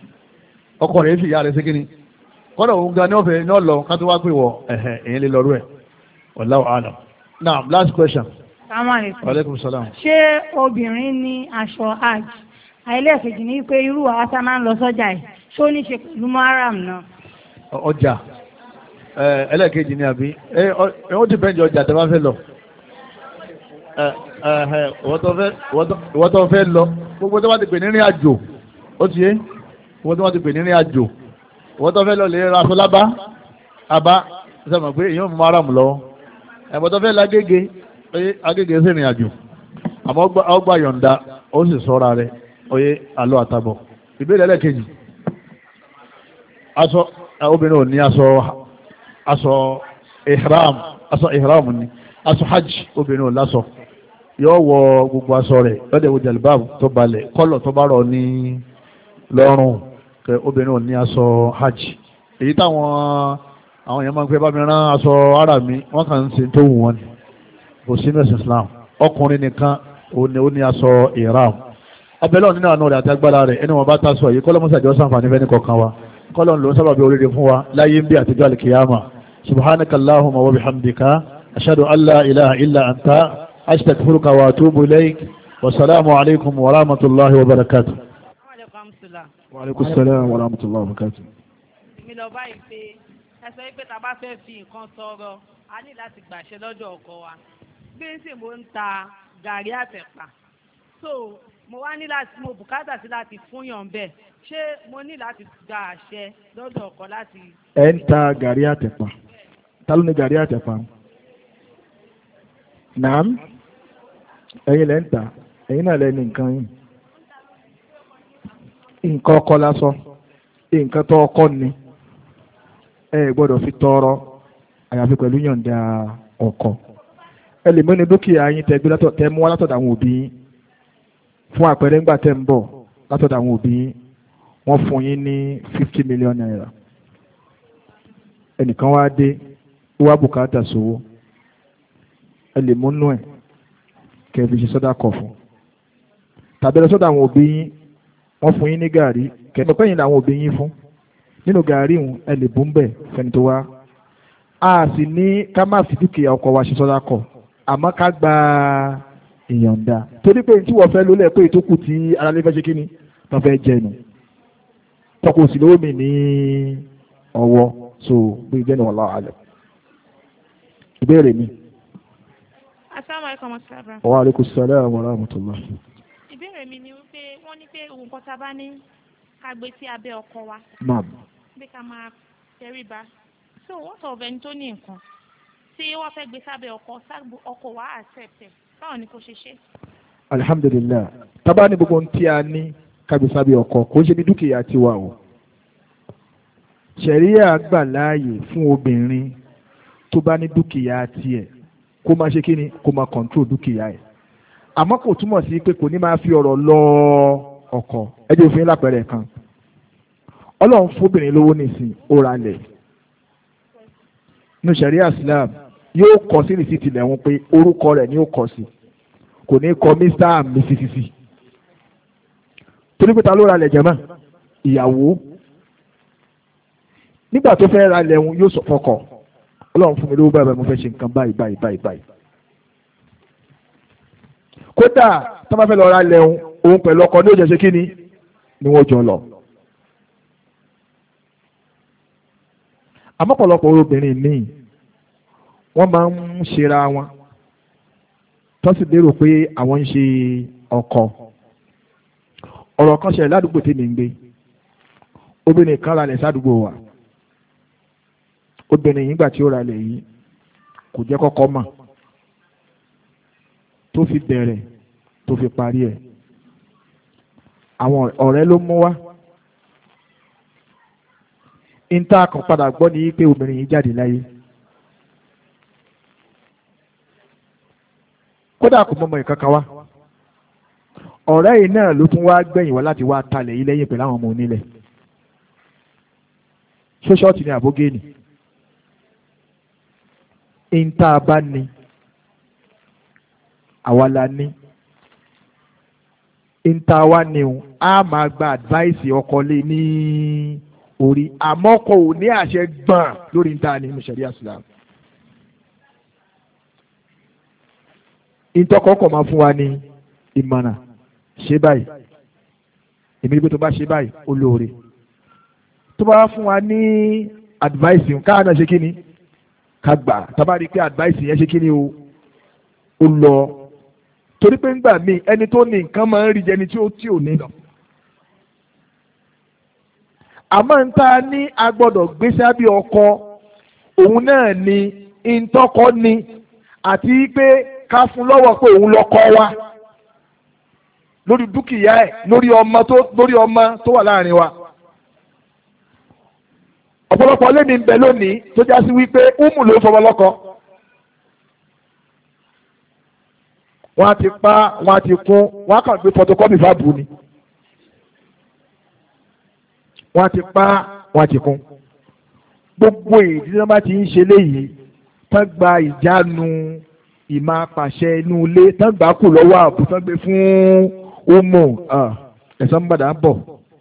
ọkọ rẹ̀ fi ìyá rẹ̀ ṣe kíni kọ́dọ̀ òun gan ní ọ̀fẹ́ ní ọ̀lọ́ ká tó wá pè wọ ẹ̀hẹ̀ èyí lè lọ́rú ẹ̀ wallahu a'lam. now last question. aleykum salaam. ṣé obìnrin ní aṣọ hajj àìlẹ́ẹ̀kejì ní pé irú àwọn tá máa ń lọ sọ́jà yìí ṣó ní ṣe pẹ̀lú maram náà. ọjà ẹlẹ́ẹ̀kejì ni àbí ẹ ó dìpẹ́ǹdì ọjà tẹ́ bá fẹ́ lọ ìwọ́n tó fẹ́ lọ gbogbo tó bá ti pè ní rìn àjò ó ti yé ìwọ́n tó bá ti pè ní rìn àjò ìwọ́n tó fẹ́ lọ lè ra aṣọ lábá àbá sẹ́mọ̀ pé èyàn mú ara mú lọ́wọ́ ẹ̀wọ́n tó fẹ́ lọ agége agége sí rìn àjò àmọ́ ọgbà yọ̀ǹda ó sì sọ́ra rẹ̀ oyé àlọ́ àtàbọ̀ ìbéèrè ẹlẹ́ẹ̀kejì aṣọ obìnrin ò ní aṣọ aṣọ ihram aṣọ ihram ni aṣọ hajj obìnrin ò lásọ yóò wọ gbogbo aṣọ rẹ̀ lọ́dẹ̀ wo jalibab tó balẹ̀ kọ́lọ̀ tó bá rọ̀ ní lọ́rùn kẹ obìnrin ò ní aṣọ hajj èyí táwọn àwọn èèyàn máa ń pẹ́ bá mi rán aṣọ ara mi wọ́n kàn ń ṣe tó wù wọ́n ni kò sí mẹ́sìn islam ọkùnrin nìkan ò ní ó ní aṣọ ihram abẹ́lẹ́ nínú àánú rẹ̀ àti agbára rẹ̀ ẹni wọn bá tásọ yìí kọ́lọ́mọ́sàjọ́ sàǹfààní fẹ́ ní kọ̀ọ̀kan wa kọ́lọ̀ ló ń sábàbí oríire fún wa láyé ń bí àtijọ́ alkiyama subhanaka allahumma wa bihamdika ashhadu an la ilaha illa anta astaghfiruka wa atubu ilayk wa salamu alaykum wa rahmatullahi wa barakatuh. Wa alaikum salaam wa rahmatullahi wa barakatuh. èmi lọ báyìí pé ẹ sọ pé tá a bá fẹ́ fi nǹkan tọrọ a ní láti gbàṣẹ lọ́dọ̀ ọkọ wa bí n sì mo ń ta gàrí àtẹ̀pà so mo wá ní láti mo bùkátà sí láti fúnyàn bẹ́ẹ̀ ṣé mo ní láti gba àṣẹ lọ́dọ̀ ọkọ láti. ẹ ń ta gàrí àtẹ̀pà ta ló ní gàrí àtẹ̀pà nàám ẹ̀yin lẹ́ ń ta ẹ̀yin náà lẹ́ ní nǹkan yìí nǹkan ọkọ lásán nǹkan tó ọkọ ni ẹ gbọ́dọ̀ fi tọrọ àyàfi pẹ̀lú yọ̀ǹda ọkọ ẹ lè mú ní dúkìá yín tẹ mú wá látọ̀dọ̀ àwọn òbí yín fún àpẹẹrẹ ńgbà tẹ́ ń bọ̀ látọ̀dọ̀ àwọn òbí yín wọ́n fún yín ní fifty million naira ẹnìkan wá dé ó wá bùkátà sówó ẹ lè mú nú ẹ̀ kẹ́ ẹ fi ṣe sọ́dà kọ̀ fún tàbí ẹ lọ sọ́dọ̀ àwọn òbí yín wọ́n fún yín ní gàrí kẹ́ẹ̀mọ́ pẹ́yìn làwọn òbí yín fún nínú gàrí ìhùn ẹ lè bú ń bẹ̀ fẹ́ni tó wá a sì ní ká má fi dúkìá ọkọ wa ṣe sọ́dà kọ̀ àmọ́ ká gba ìyọ̀ǹda torí pé tí wọ́n fẹ́ lólẹ̀ pé ìtókù tí ara lè fẹ́ ṣe kíni wọ́n fẹ́ jẹ nù tọkọ sí lówó mi ní ọwọ́ so bí jẹ́nu wallahu alam. ìbéèrè mi. asalaamualeykum asalaam. wa aleykum salaam wa rahmatullah. ìbéèrè mi ni wípé wọ́n ní pé òun kan tá a bá ní ká gbé sí abẹ́ ọkọ wa. naam. bí ká máa tẹríba so wọ́n sọ ọ̀bẹ ní tó ní nǹkan tí wọ́n fẹ́ gbé sábẹ́ ọkọ ọkọ wa accept báwo ni kò ṣe ṣe. alhamdulilayi tábà ní gbogbo tí a ní kábísábí ọkọ kò ń ṣe ní dúkìá tiwa o ṣẹ̀ríyà gbà láàyè fún obìnrin tó bá ní dúkìá tiẹ̀ kó máa ṣe kíni kó máa control dúkìá ẹ̀ àmọ́ kò túmọ̀ sí pé kò ní máa fi ọ̀rọ̀ lọ ọkọ ẹ jẹ́ òfin lápẹẹrẹ kan ọlọ́run fóbìnrin lówó nìsín ó ra lẹ̀ ní ṣẹ̀ríyà Islam yóò kọ sí rìsíìtì lẹ́wọ̀n pé orúkọ rẹ̀ ni ó kọ sí kò ní kọ mr and missus torí pé ta ló ra lẹ̀ jẹ́mọ́ ìyàwó nígbà tó fẹ́ ra lẹ́hun yóò sọ fọkọ ọlọ́run fún mi lówó báyìí mo fẹ́ ṣe nǹkan báyìí báyìí báyìí báyìí kódà tó bá fẹ́ lọ ra lẹ́hun òun pẹ̀lú ọkọ ní òjò ṣe kí ni ni wọ́n jọ lọ. àmọ́ pọ̀lọpọ̀ obìnrin míì wọ́n máa ń ṣera wọn tó sì lérò pé àwọn ń ṣe ọkọ ọ̀rọ̀ kan ṣẹlẹ̀ ládùúgbò tí mi ń gbé obìnrin kan ra lẹ̀ sádùúgbò wa obìnrin yìí gbà tí ó ra lẹ̀ yìí kò jẹ́ kọ́kọ́ mọ̀ tó fi bẹ̀rẹ̀ tó fi parí ẹ̀ àwọn ọ̀rẹ́ ló mú wá níta kan padà gbọ́ ní pé obìnrin yìí jáde láyé kódà kò mọ̀mọ́ ìkankan wá ọ̀rẹ́ yìí náà ló tún wá gbẹ̀yìn wá láti wá talẹ̀ yìí lẹ́yìn pẹ̀lú àwọn ọmọ onílẹ̀ ṣóṣọ́ọ̀tì ní àbógéènì níta bá ní àwa la ní níta wá ní o á máa gba advice ọkọ lé ní orí àmọ́ kò ní àṣẹ gbọ̀n lórí níta ní ṣẹ̀ríà Islam. ìtọ́kọ̀ọ́kọ̀ máa fún wa ní ìmọ̀ràn ṣe báyìí èmi ní pé tó bá ṣe báyìí ó lóore tó bá fún wa ní advice káà náà ṣe kí ni ká gbà tá bá rí i pé advice yẹn ṣe kí ni o ó lọ torí pé ńgbà míì ẹni tó ní nǹkan máa ń rí jẹni tí ó tí ò ní lọ. àmọ́ ń tá a ní a gbọ́dọ̀ gbé sábẹ́ ọkọ òun náà ni ìtọ́kọ ni àti pé ká fún lọ́wọ́ pé òun lọ́kọ wa lórí dúkìá ẹ̀ lórí ọmọ tó lórí ọmọ tó wà láàrin wa. ọ̀pọ̀lọpọ̀ lẹ́ni ń bẹ lónìí tó já sí wípé umu ló fọmọ lọ́kọ. wọ́n á ti pa wọ́n á ti kún wọ́n á kàn gbé photocopy fáàbù ni. wọ́n á ti pa wọ́n á ti kún. gbogbo èdè tí wọ́n bá ti ń ṣe léyìí tán gba ìjánu ìmọ̀ apàṣẹ inú ilé tán gbà kù lọ́wọ́ ààbò tán gbé fún ọmọ ẹ̀san padà ń bọ̀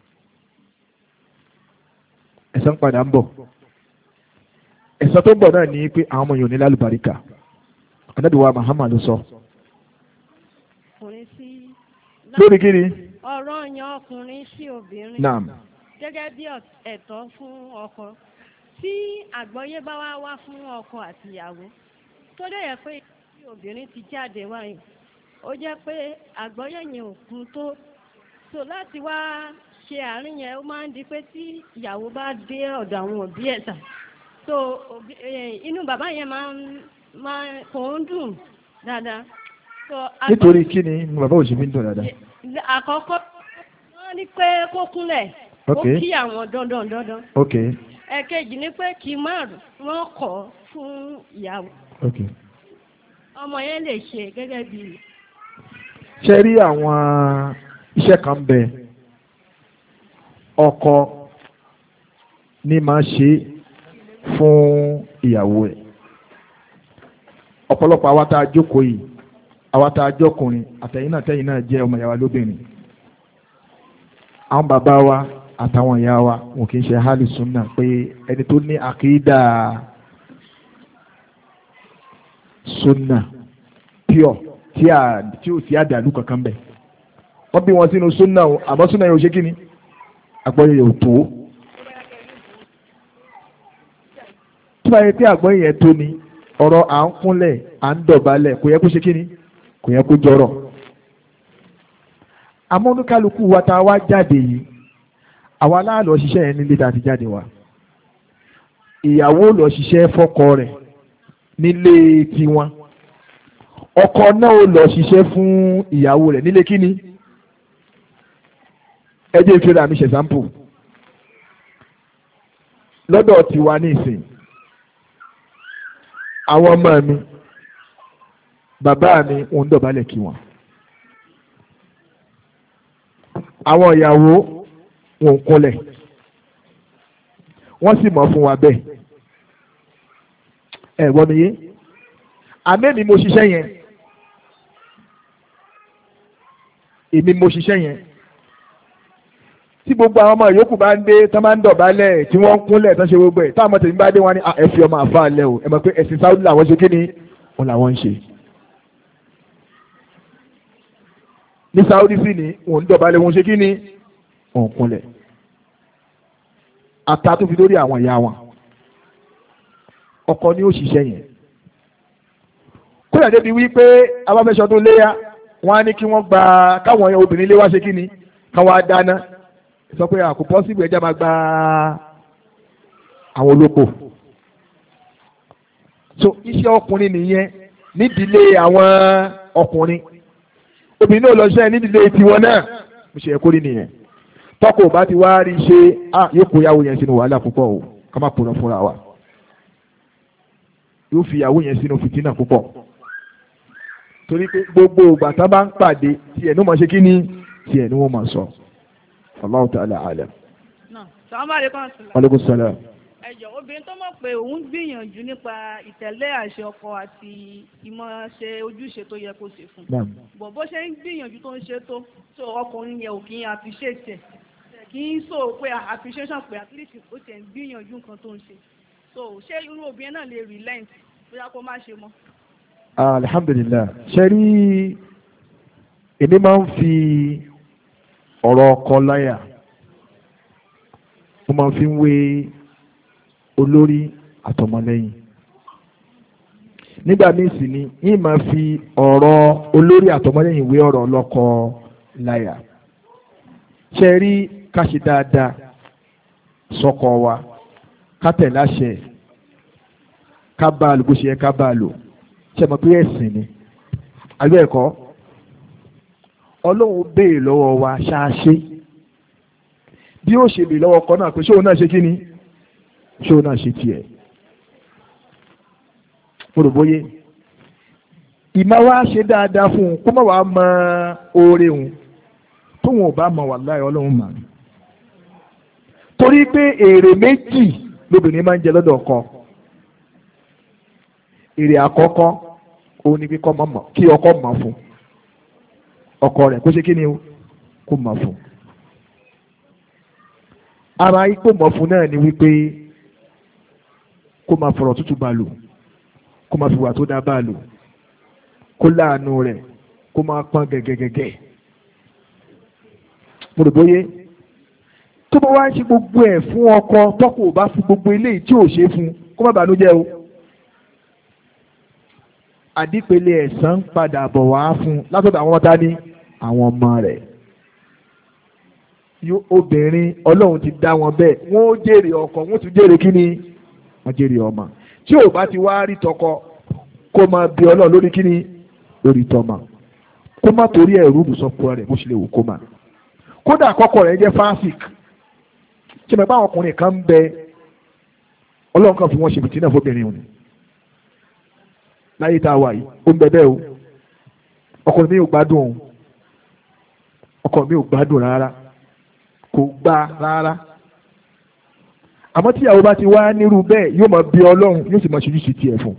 ẹ̀san padà ń bọ̀ ẹ̀san tó ń bọ̀ náà ní pé àwọn ọmọ yòó ní lálùbáríkà Ànábì wa Muhammad ló sọ. lórí kí ni. ọ̀rọ̀ yan ọkùnrin sí obìnrin. naam. gẹ́gẹ́ bí ẹ̀tọ́ fún ọkọ tí àgbọ́yé bá wá wá fún ọkọ àti ìyàwó tó dẹ̀ yẹ pé tí obìnrin ti jáde wáyé ó jẹ́ pé àgbọ́yé yẹn ò kún tó so láti wá ṣe àárín yẹn ó máa ń di pé tí ìyàwó bá dé ọ̀dọ̀ àwọn òbí ẹ̀ sà so inú bàbá yẹn máa ń máa kò ń dùn dáadáa. nítorí kí ni bàbá òṣèlú ń dùn dáadáa. àkọ́kọ́ wọ́n ní pé kó kúnlẹ̀ ó kí àwọn dandan dandan. ok. ẹ̀kejì ni pé kí márùn wọ́n kọ́ fún ìyàwó. ok. ọmọ yẹn lè ṣe gẹ́gẹ́ bí. ṣe rí àwọn iṣẹ́ kan bẹ ọkọ ní máa ṣe fún ìyàwó ẹ̀ ọ̀pọ̀lọpọ̀ àwa tá a jókòó yìí àwa tá a jọkùnrin àtẹ̀yìn náà tẹ̀yìn náà jẹ́ ọmọ ìyá wa lóbìnrin àwọn bàbá wa àtàwọn ìyá wa wọn kì í ṣe hálì súnà pé ẹni tó ní àkídà súnà pure tí a tí ò sí àdàlú kankan bẹ̀ wọ́n bí wọn sínú súnà o àmọ́ súnà yóò ṣe kí ni àgbọ̀yé yóò tó tí wọ́n yẹ pé àgbọ̀yé yẹn tó ni ọ̀rọ̀ à ń kúnlẹ̀ à ń dọ̀bálẹ̀ kò yẹ kó ṣe kí ni kò yẹ kó jọrọ̀ àmọ́ oníkálukú wa tá a wá jáde yìí àwa láàlọ́ ṣiṣẹ́ yẹn nílé tá a ti jáde wa ìyàwó lọ ṣiṣẹ́ fọ́kọ rẹ̀ nílé tiwọn ọkọ náà ó lọ ṣiṣẹ́ fún ìyàwó rẹ̀ nílé kíni ẹ jẹ́ ìfẹ́ rà mí ṣe sample lọ́dọ̀ tiwa ní ìsìn àwọn ọmọ mi bàbá mi ò ń dọ̀bálẹ̀ kí wọn àwọn ìyàwó wọn ń kúnlẹ̀ wọ́n sì mọ̀ fún wa bẹ́ẹ̀ ẹ gbọ́ mi yé àmẹ́mi mo ṣiṣẹ́ yẹn èmi mo ṣiṣẹ́ yẹn tí gbogbo àwọn ọmọ yòókù bá ń dé tán bá ń dọ̀bálẹ̀ tí wọ́n ń kúnlẹ̀ tán ṣe gbogbo ẹ̀ táwọn ọmọ tèmi bá dé wọn ni ẹ fi ọmọ àfa alẹ́ o ẹ mọ̀ pé ẹ̀sìn sáúdì làwọn ṣe kí ni wọn làwọn ń ṣe. ní sáúdì sì ni òun dọ̀bálẹ̀ wọn ṣe kí ni òun kúnlẹ̀. ata tó fi lórí àwọn ìyá wọn ọkọ ni ó ṣiṣẹ́ yẹn. kúrẹ̀ débi wípé abáfẹ́sọ tó léyà wọ́n á ní kí wọ́n gba káwọn obìnrin lé wá ṣe kí ni káwọn á dáná sọ pé àkó pọ́sibú ẹja máa gba àwọn olóko so iṣẹ́ ọkùnrin nìyẹn nídìílé àwọn ọkùnrin obìnrin náà lọ ṣe nídìílé tiwọn náà mo ṣe ẹ̀kọ́ rí nìyẹn tọ́kọ̀ bá ti wá rí ṣe ah yóò kó yàwó yẹn sínú wàhálà púpọ̀ o ká má pòrọ̀ fúnra wa yóò fi yàwó yẹn sínú fìtínà púpọ̀ torí pé gbogbo ìgbà tán bá ń pàdé tiẹ̀ ní wọ́n máa ṣe kí ni tiẹ̀ ní wọ́n máa sọ. Allahu ta'ala alam. Aleykum salaam. Ẹ̀jọ̀ obìnrin tó mọ̀ pé òun gbìyànjú nípa ìtẹ̀lé àṣẹ ọkọ àti ìmọ̀ ṣe ojúṣe tó yẹ kó ṣe fún. Bọ̀ bó ṣe ń gbìyànjú tó ń ṣe tó tó ọkùnrin yẹn ò kí ń appreciate ẹ̀ kì í sọ pé appreciation pé at least ó ti ń gbìyànjú nǹkan tó ń ṣe. So ṣé irú obìnrin náà lè relent bóyá kó má ṣe mọ́? Alhamdulillah ṣe rí èmi máa ń fi ọ̀rọ̀ ọkọ láyà mo máa fi ń wé olórí àtọmọlẹ́yìn nígbà míì sì ni yìí máa fi ọ̀rọ̀ olórí àtọmọlẹ́yìn wé ọ̀rọ̀ ọlọ́kọ láyà ṣe rí ká ṣe dáadáa sọ́kọ wa ká tẹ̀ láṣẹ ká bá a lò bó ṣe yẹ ká bá a lò ṣe mọ̀ pé ẹ̀sìn ni àgbẹ̀ ẹ̀kọ́ ọlọ́run béèrè lọ́wọ́ wa ṣáṣe bí ó ṣe béèrè lọ́wọ́ ọkọ náà pé ṣóun náà ṣe kí ni ṣóun náà ṣe tiẹ̀ mo rò bóyé ìmọ̀ wa ṣe dáadáa fún un kó má wàá mọ oore òun tóun ò bá mọ wàláhì ọlọ́run mà ní torí pé èrè méjì lóbìnrin máa ń jẹ lọ́dọ̀ ọkọ èrè àkọ́kọ́ òun ni kí ọkọ mọ̀ fún ọkọ rẹ̀ kó ṣe kí ni kó mọ̀ fún ara ipò mọ̀ fún náà ni wípé kó máa fọ̀rọ̀ tútù bá lò kó máa fi wà tó dá bá lò kó láàánú rẹ̀ kó máa pọ́n gẹ́gẹ́gẹ́gẹ́ mo rò bóyé tó bá wá ń ṣe gbogbo ẹ̀ fún ọkọ tọ́kọ ò bá fi gbogbo eléyìí tí ò ṣe fún kó má bànújẹ́ o àdípele ẹ̀san ń padà bọ̀ wá fún látọ̀dọ̀ àwọn ọmọ ní àwọn ọmọ rẹ̀ obìnrin ọlọ́run ti dá wọn bẹ́ẹ̀ wọ́n ó jèrè ọkọ wọ́n tún jèrè kíni wọ́n jèrè ọmọ tí ò bá ti wá rí tọkọ kó máa bí ọlọ́run lórí kíni lórí tọmọ kó má torí ẹ̀rú ìbùsọ̀pọ̀ rẹ̀ bó ṣe lè wò kó má kódà àkọ́kọ́ rẹ̀ jẹ́ fásik ṣe mọ̀ pé àwọn ọkùnrin kan ń bẹ ọlọ́run kan fi wọ́n ṣe bìtínà fóbìnrin òní láyé tá a wà yìí ó ń bẹ bẹ́ẹ̀ o ọkùnrin mi ò gbádùn òun ọkọ mi ò gbádùn rárá kò gbà rárá àmọ́ tí ìyàwó bá ti wá nírú bẹ́ẹ̀ yóò máa bí ọlọ́run yóò sì máa ṣojúṣe tiẹ̀ fún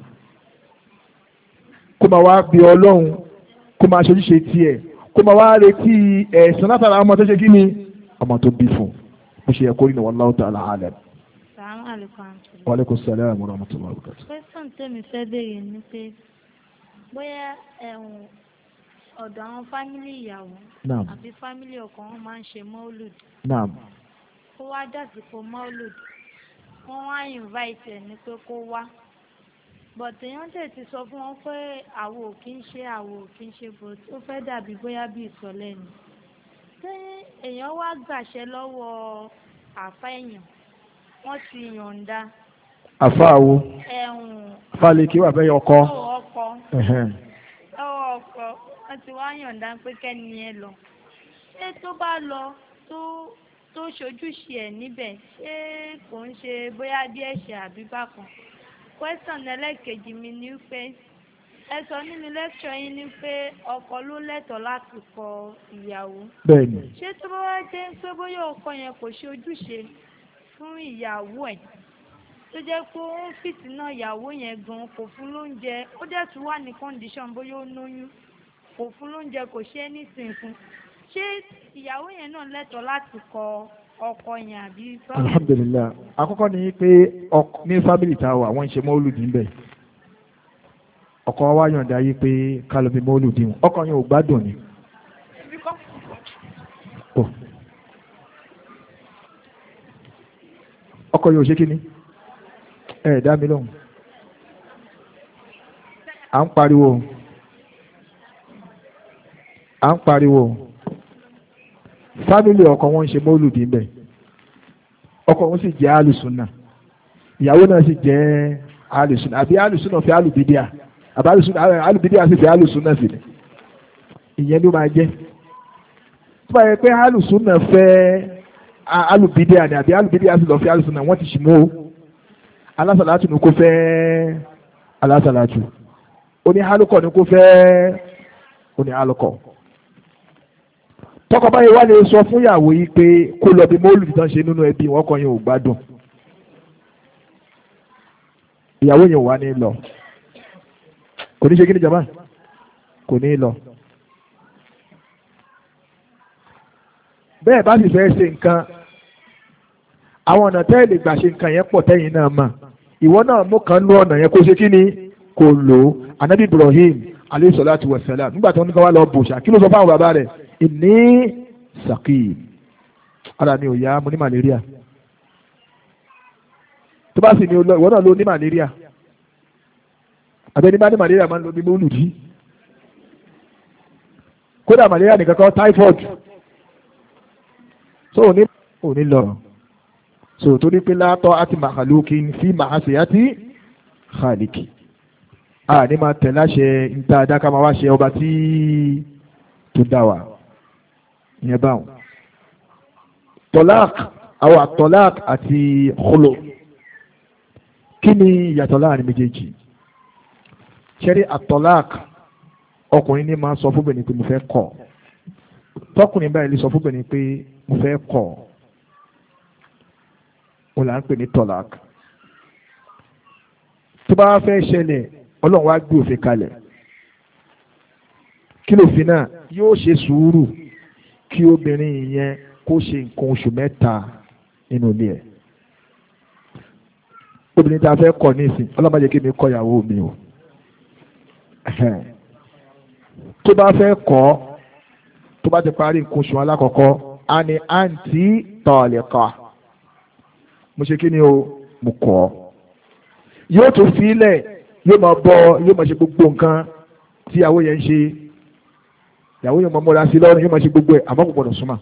kó máa wá bí ọlọ́run kó máa ṣojúṣe tiẹ̀ kó máa wá retí ẹ̀san látara ọmọ tó ṣe kí ni ọmọ tó bí fún bó ṣe yẹ kó rí ní wallahu ta'ala alam. wa alaikum salaam wa rahmatullahi wa barakatuh. question tèmi fẹ́ béèrè ni pé bóyá ẹ̀hún ọ̀dọ̀ àwọn fámílì ìyàwó àbí fámílì ọkọ wọn máa ń ṣe mọ́lùd. kó wá dàsìkò mọ́lùd wọ́n wá invite ẹ̀ ní pé kó wá but èèyàn tẹ̀ ti sọ fún wọn pé àwo ò kí ń ṣe àwo ò kí ń ṣe but ó fẹ́ dàbí bóyá bí ìsọ̀lẹ̀ ni. tí èèyàn wá gbàṣẹ lọ́wọ́ àfa èèyàn wọ́n ti yọ̀ǹda. àfa àwo àfa lè kí wà fẹ́ yọ ọkọ. ọkọ ọkọ wọ́n ti wá yọ̀ǹda pé kẹ́ni ẹ lọ ṣé tó bá lọ tó tó ṣojúṣe ẹ̀ níbẹ̀ ṣé kò ń ṣe bóyá bí ẹ̀ṣẹ̀ àbí bákan. question ẹlẹ́kejì mi ni pé ẹ sọ nínú lecture yín ni pé ọkọ ló lẹ́tọ̀ọ́ láti kọ ìyàwó. bẹ́ẹ̀ni. ṣé tó bá wá jẹ́ pé bóyá ọkọ yẹn kò ṣe ojúṣe fún ìyàwó ẹ̀ tó jẹ́ pé ó ń fìtì náà ìyàwó yẹn gan kò fún lóúnjẹ ó dẹ̀ tún wà ní condition bóyá ó lóyún kò fún lóúnjẹ kò ṣe anything fún ṣé ìyàwó yẹn náà lẹ́tọ̀ọ́ láti kọ ọkọ yẹn àbí. alhamdulilayi àkọ́kọ́ ni pé ní fábílì tá a wà wọ́n ń ṣe mọ́lùdì ń bẹ̀ ọkọ wa yọ̀ǹda yí pé kálọ̀bí mọ́lùdì wọn ọkọ yẹn ò gbádùn ni. ọkọ yẹn ò ṣe kí ni ẹ dá mi lóhùn à ń pariwo à ń pariwo fámìlì ọkọ wọn ń ṣe mọ́lùdì ńbẹ ọkọ wọn sì jẹ́ alùsùnà ìyàwó náà sì jẹ́ alùsùnà àbí alùsùnà fi alùbídíà àbí alùbídíà sì fi alùsùnà sí ìyẹn ló máa jẹ́ tó bá yẹ pé alùsùnà fẹ́ alùbídíà ni àbí alùbídíà sì lọ fi alùsùnà wọ́n ti ṣì mú o alásàlátù ni kò fẹ́ alásàlátù oní alùkọ̀ ni kò fẹ́ oní alùkọ̀ tọkọ báyìí wá lè sọ fún ìyàwó yìí pé kó lọ bí mọ́lùdì tán ṣe nínú ẹbí wọn kàn yín ò gbádùn ìyàwó yẹn wà ní lọ kò ní ṣe kí ni jàmbá kò ní lọ bẹ́ẹ̀ bá sì fẹ́ ṣe nǹkan àwọn ọ̀nà tẹ́ lè gbà ṣe nǹkan yẹn pọ̀ tẹ́yìn náà mọ̀ ìwọ náà mú kan nú ọ̀nà yẹn kó ṣe kí ni kò lò ó anabi Ibrahim alayhi salatu wa salam nígbà tí wọ́n ní ká wá lọ bòṣà kí ló sọ fáwọn bàbá rẹ̀ ìní sàkì ara mi ò yá mo ní malaria tó bá sì ní ìwọ náà ló ní malaria àbẹ́ni bá ní malaria máa ń lo mímú olùdí kódà malaria nìkan kan typhoid so ò ní ò ní lọ so torí pé látọ̀ àti màkàlùkì fi màá ṣe àti khàlìkì a ní máa tẹ̀ láṣẹ níta adáká máa wá ṣe ọba tí tó dá wa ìyẹn báwọn tọ́lák àwọn àtọ́lák àti khulu kí ni ìyàtọ̀ láàrin méjèèjì ṣẹ́rí àtọ́lák ọkùnrin ní máa sọ fúnbẹ̀ni pé mo fẹ́ kọ̀ tọkùnrin báyìí lè sọ fúnbẹ̀ni pé mo fẹ́ kọ̀ ó là ń pè ní tọ́lák tó bá fẹ́ ṣẹlẹ̀ ọlọ́run wá gbé òfin kalẹ̀ kí lófin náà yóò ṣe sùúrù kí obìnrin yẹn kó ṣe nǹkan oṣù mẹ́ta nínú ilé ẹ̀ obìnrin tá a fẹ́ kọ̀ nísìn ọlọ́run má jẹ́ kí mi kọ̀ ìyàwó mi o tó bá fẹ́ kọ̀ tó bá ti parí nǹkan oṣù alákọ̀ọ́kọ́ àní àǹtí tọ̀ọ̀lẹ̀kọ̀ mo ṣe kí ni o mo kọ̀ ọ́ yóò tún fi ilẹ̀ yóò máa bọ́ yóò máa ṣe gbogbo nǹkan tí ìyàwó yẹn ń ṣe ìyàwó yẹn máa múra sí lọ́rùn yóò máa ṣe gbogbo ẹ̀ àmọ́ kò gbọ́dọ̀ súnmọ́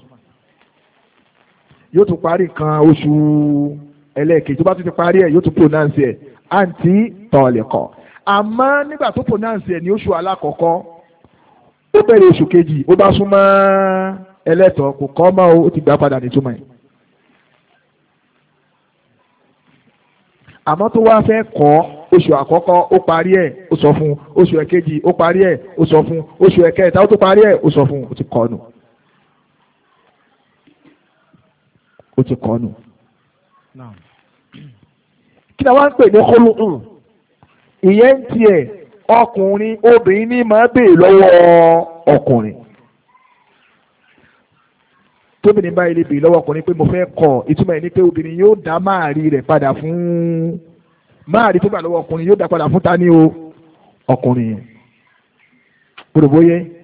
yóò tún parí nǹkan oṣù ẹlẹ́ẹ̀kejì tó bá tún ti parí ẹ̀ yóò tún pronounce ẹ̀ àǹtí tọ̀ọ̀lẹ̀kọ̀ àmọ́ nígbà tó pronounce ẹ̀ ní oṣù alákọ̀ọ́kọ́ ó bẹ̀rẹ̀ oṣù kejì ó bá súnmọ́ ẹlẹ́tọ̀ọ́ kò kọ́ mọ́ ó ti gbà padà nítumọ̀ ẹ̀ àmọ́ tó wá fẹ́ kọ́ oṣù àkọ́kọ́ ó parí ẹ̀ ó sọ fún oṣù ẹ̀kejì ó parí ẹ̀ ó sọ fún oṣù ẹ̀kẹta ó tó parí ẹ̀ ó sọ fún ó ti kọ́ nù ó ti kọ́ nù. kí ni wọ́n ń pè ní kólóhùn ìyẹn ń tiẹ̀ ọkùnrin obìnrin ní máa bèè lọ́wọ́ ọkùnrin tóbìnrin báyìí lè bèè lọ́wọ́ ọkùnrin pé mo fẹ́ kọ̀ ìtumọ̀ ẹ̀ ní pé obìnrin yóò dá máàrí rẹ̀ padà fún máàrí tó gbà lọ́wọ́ ọkùnrin yóò dá padà fún ta ni o ọkùnrin yẹn gbọdọ̀ bóyá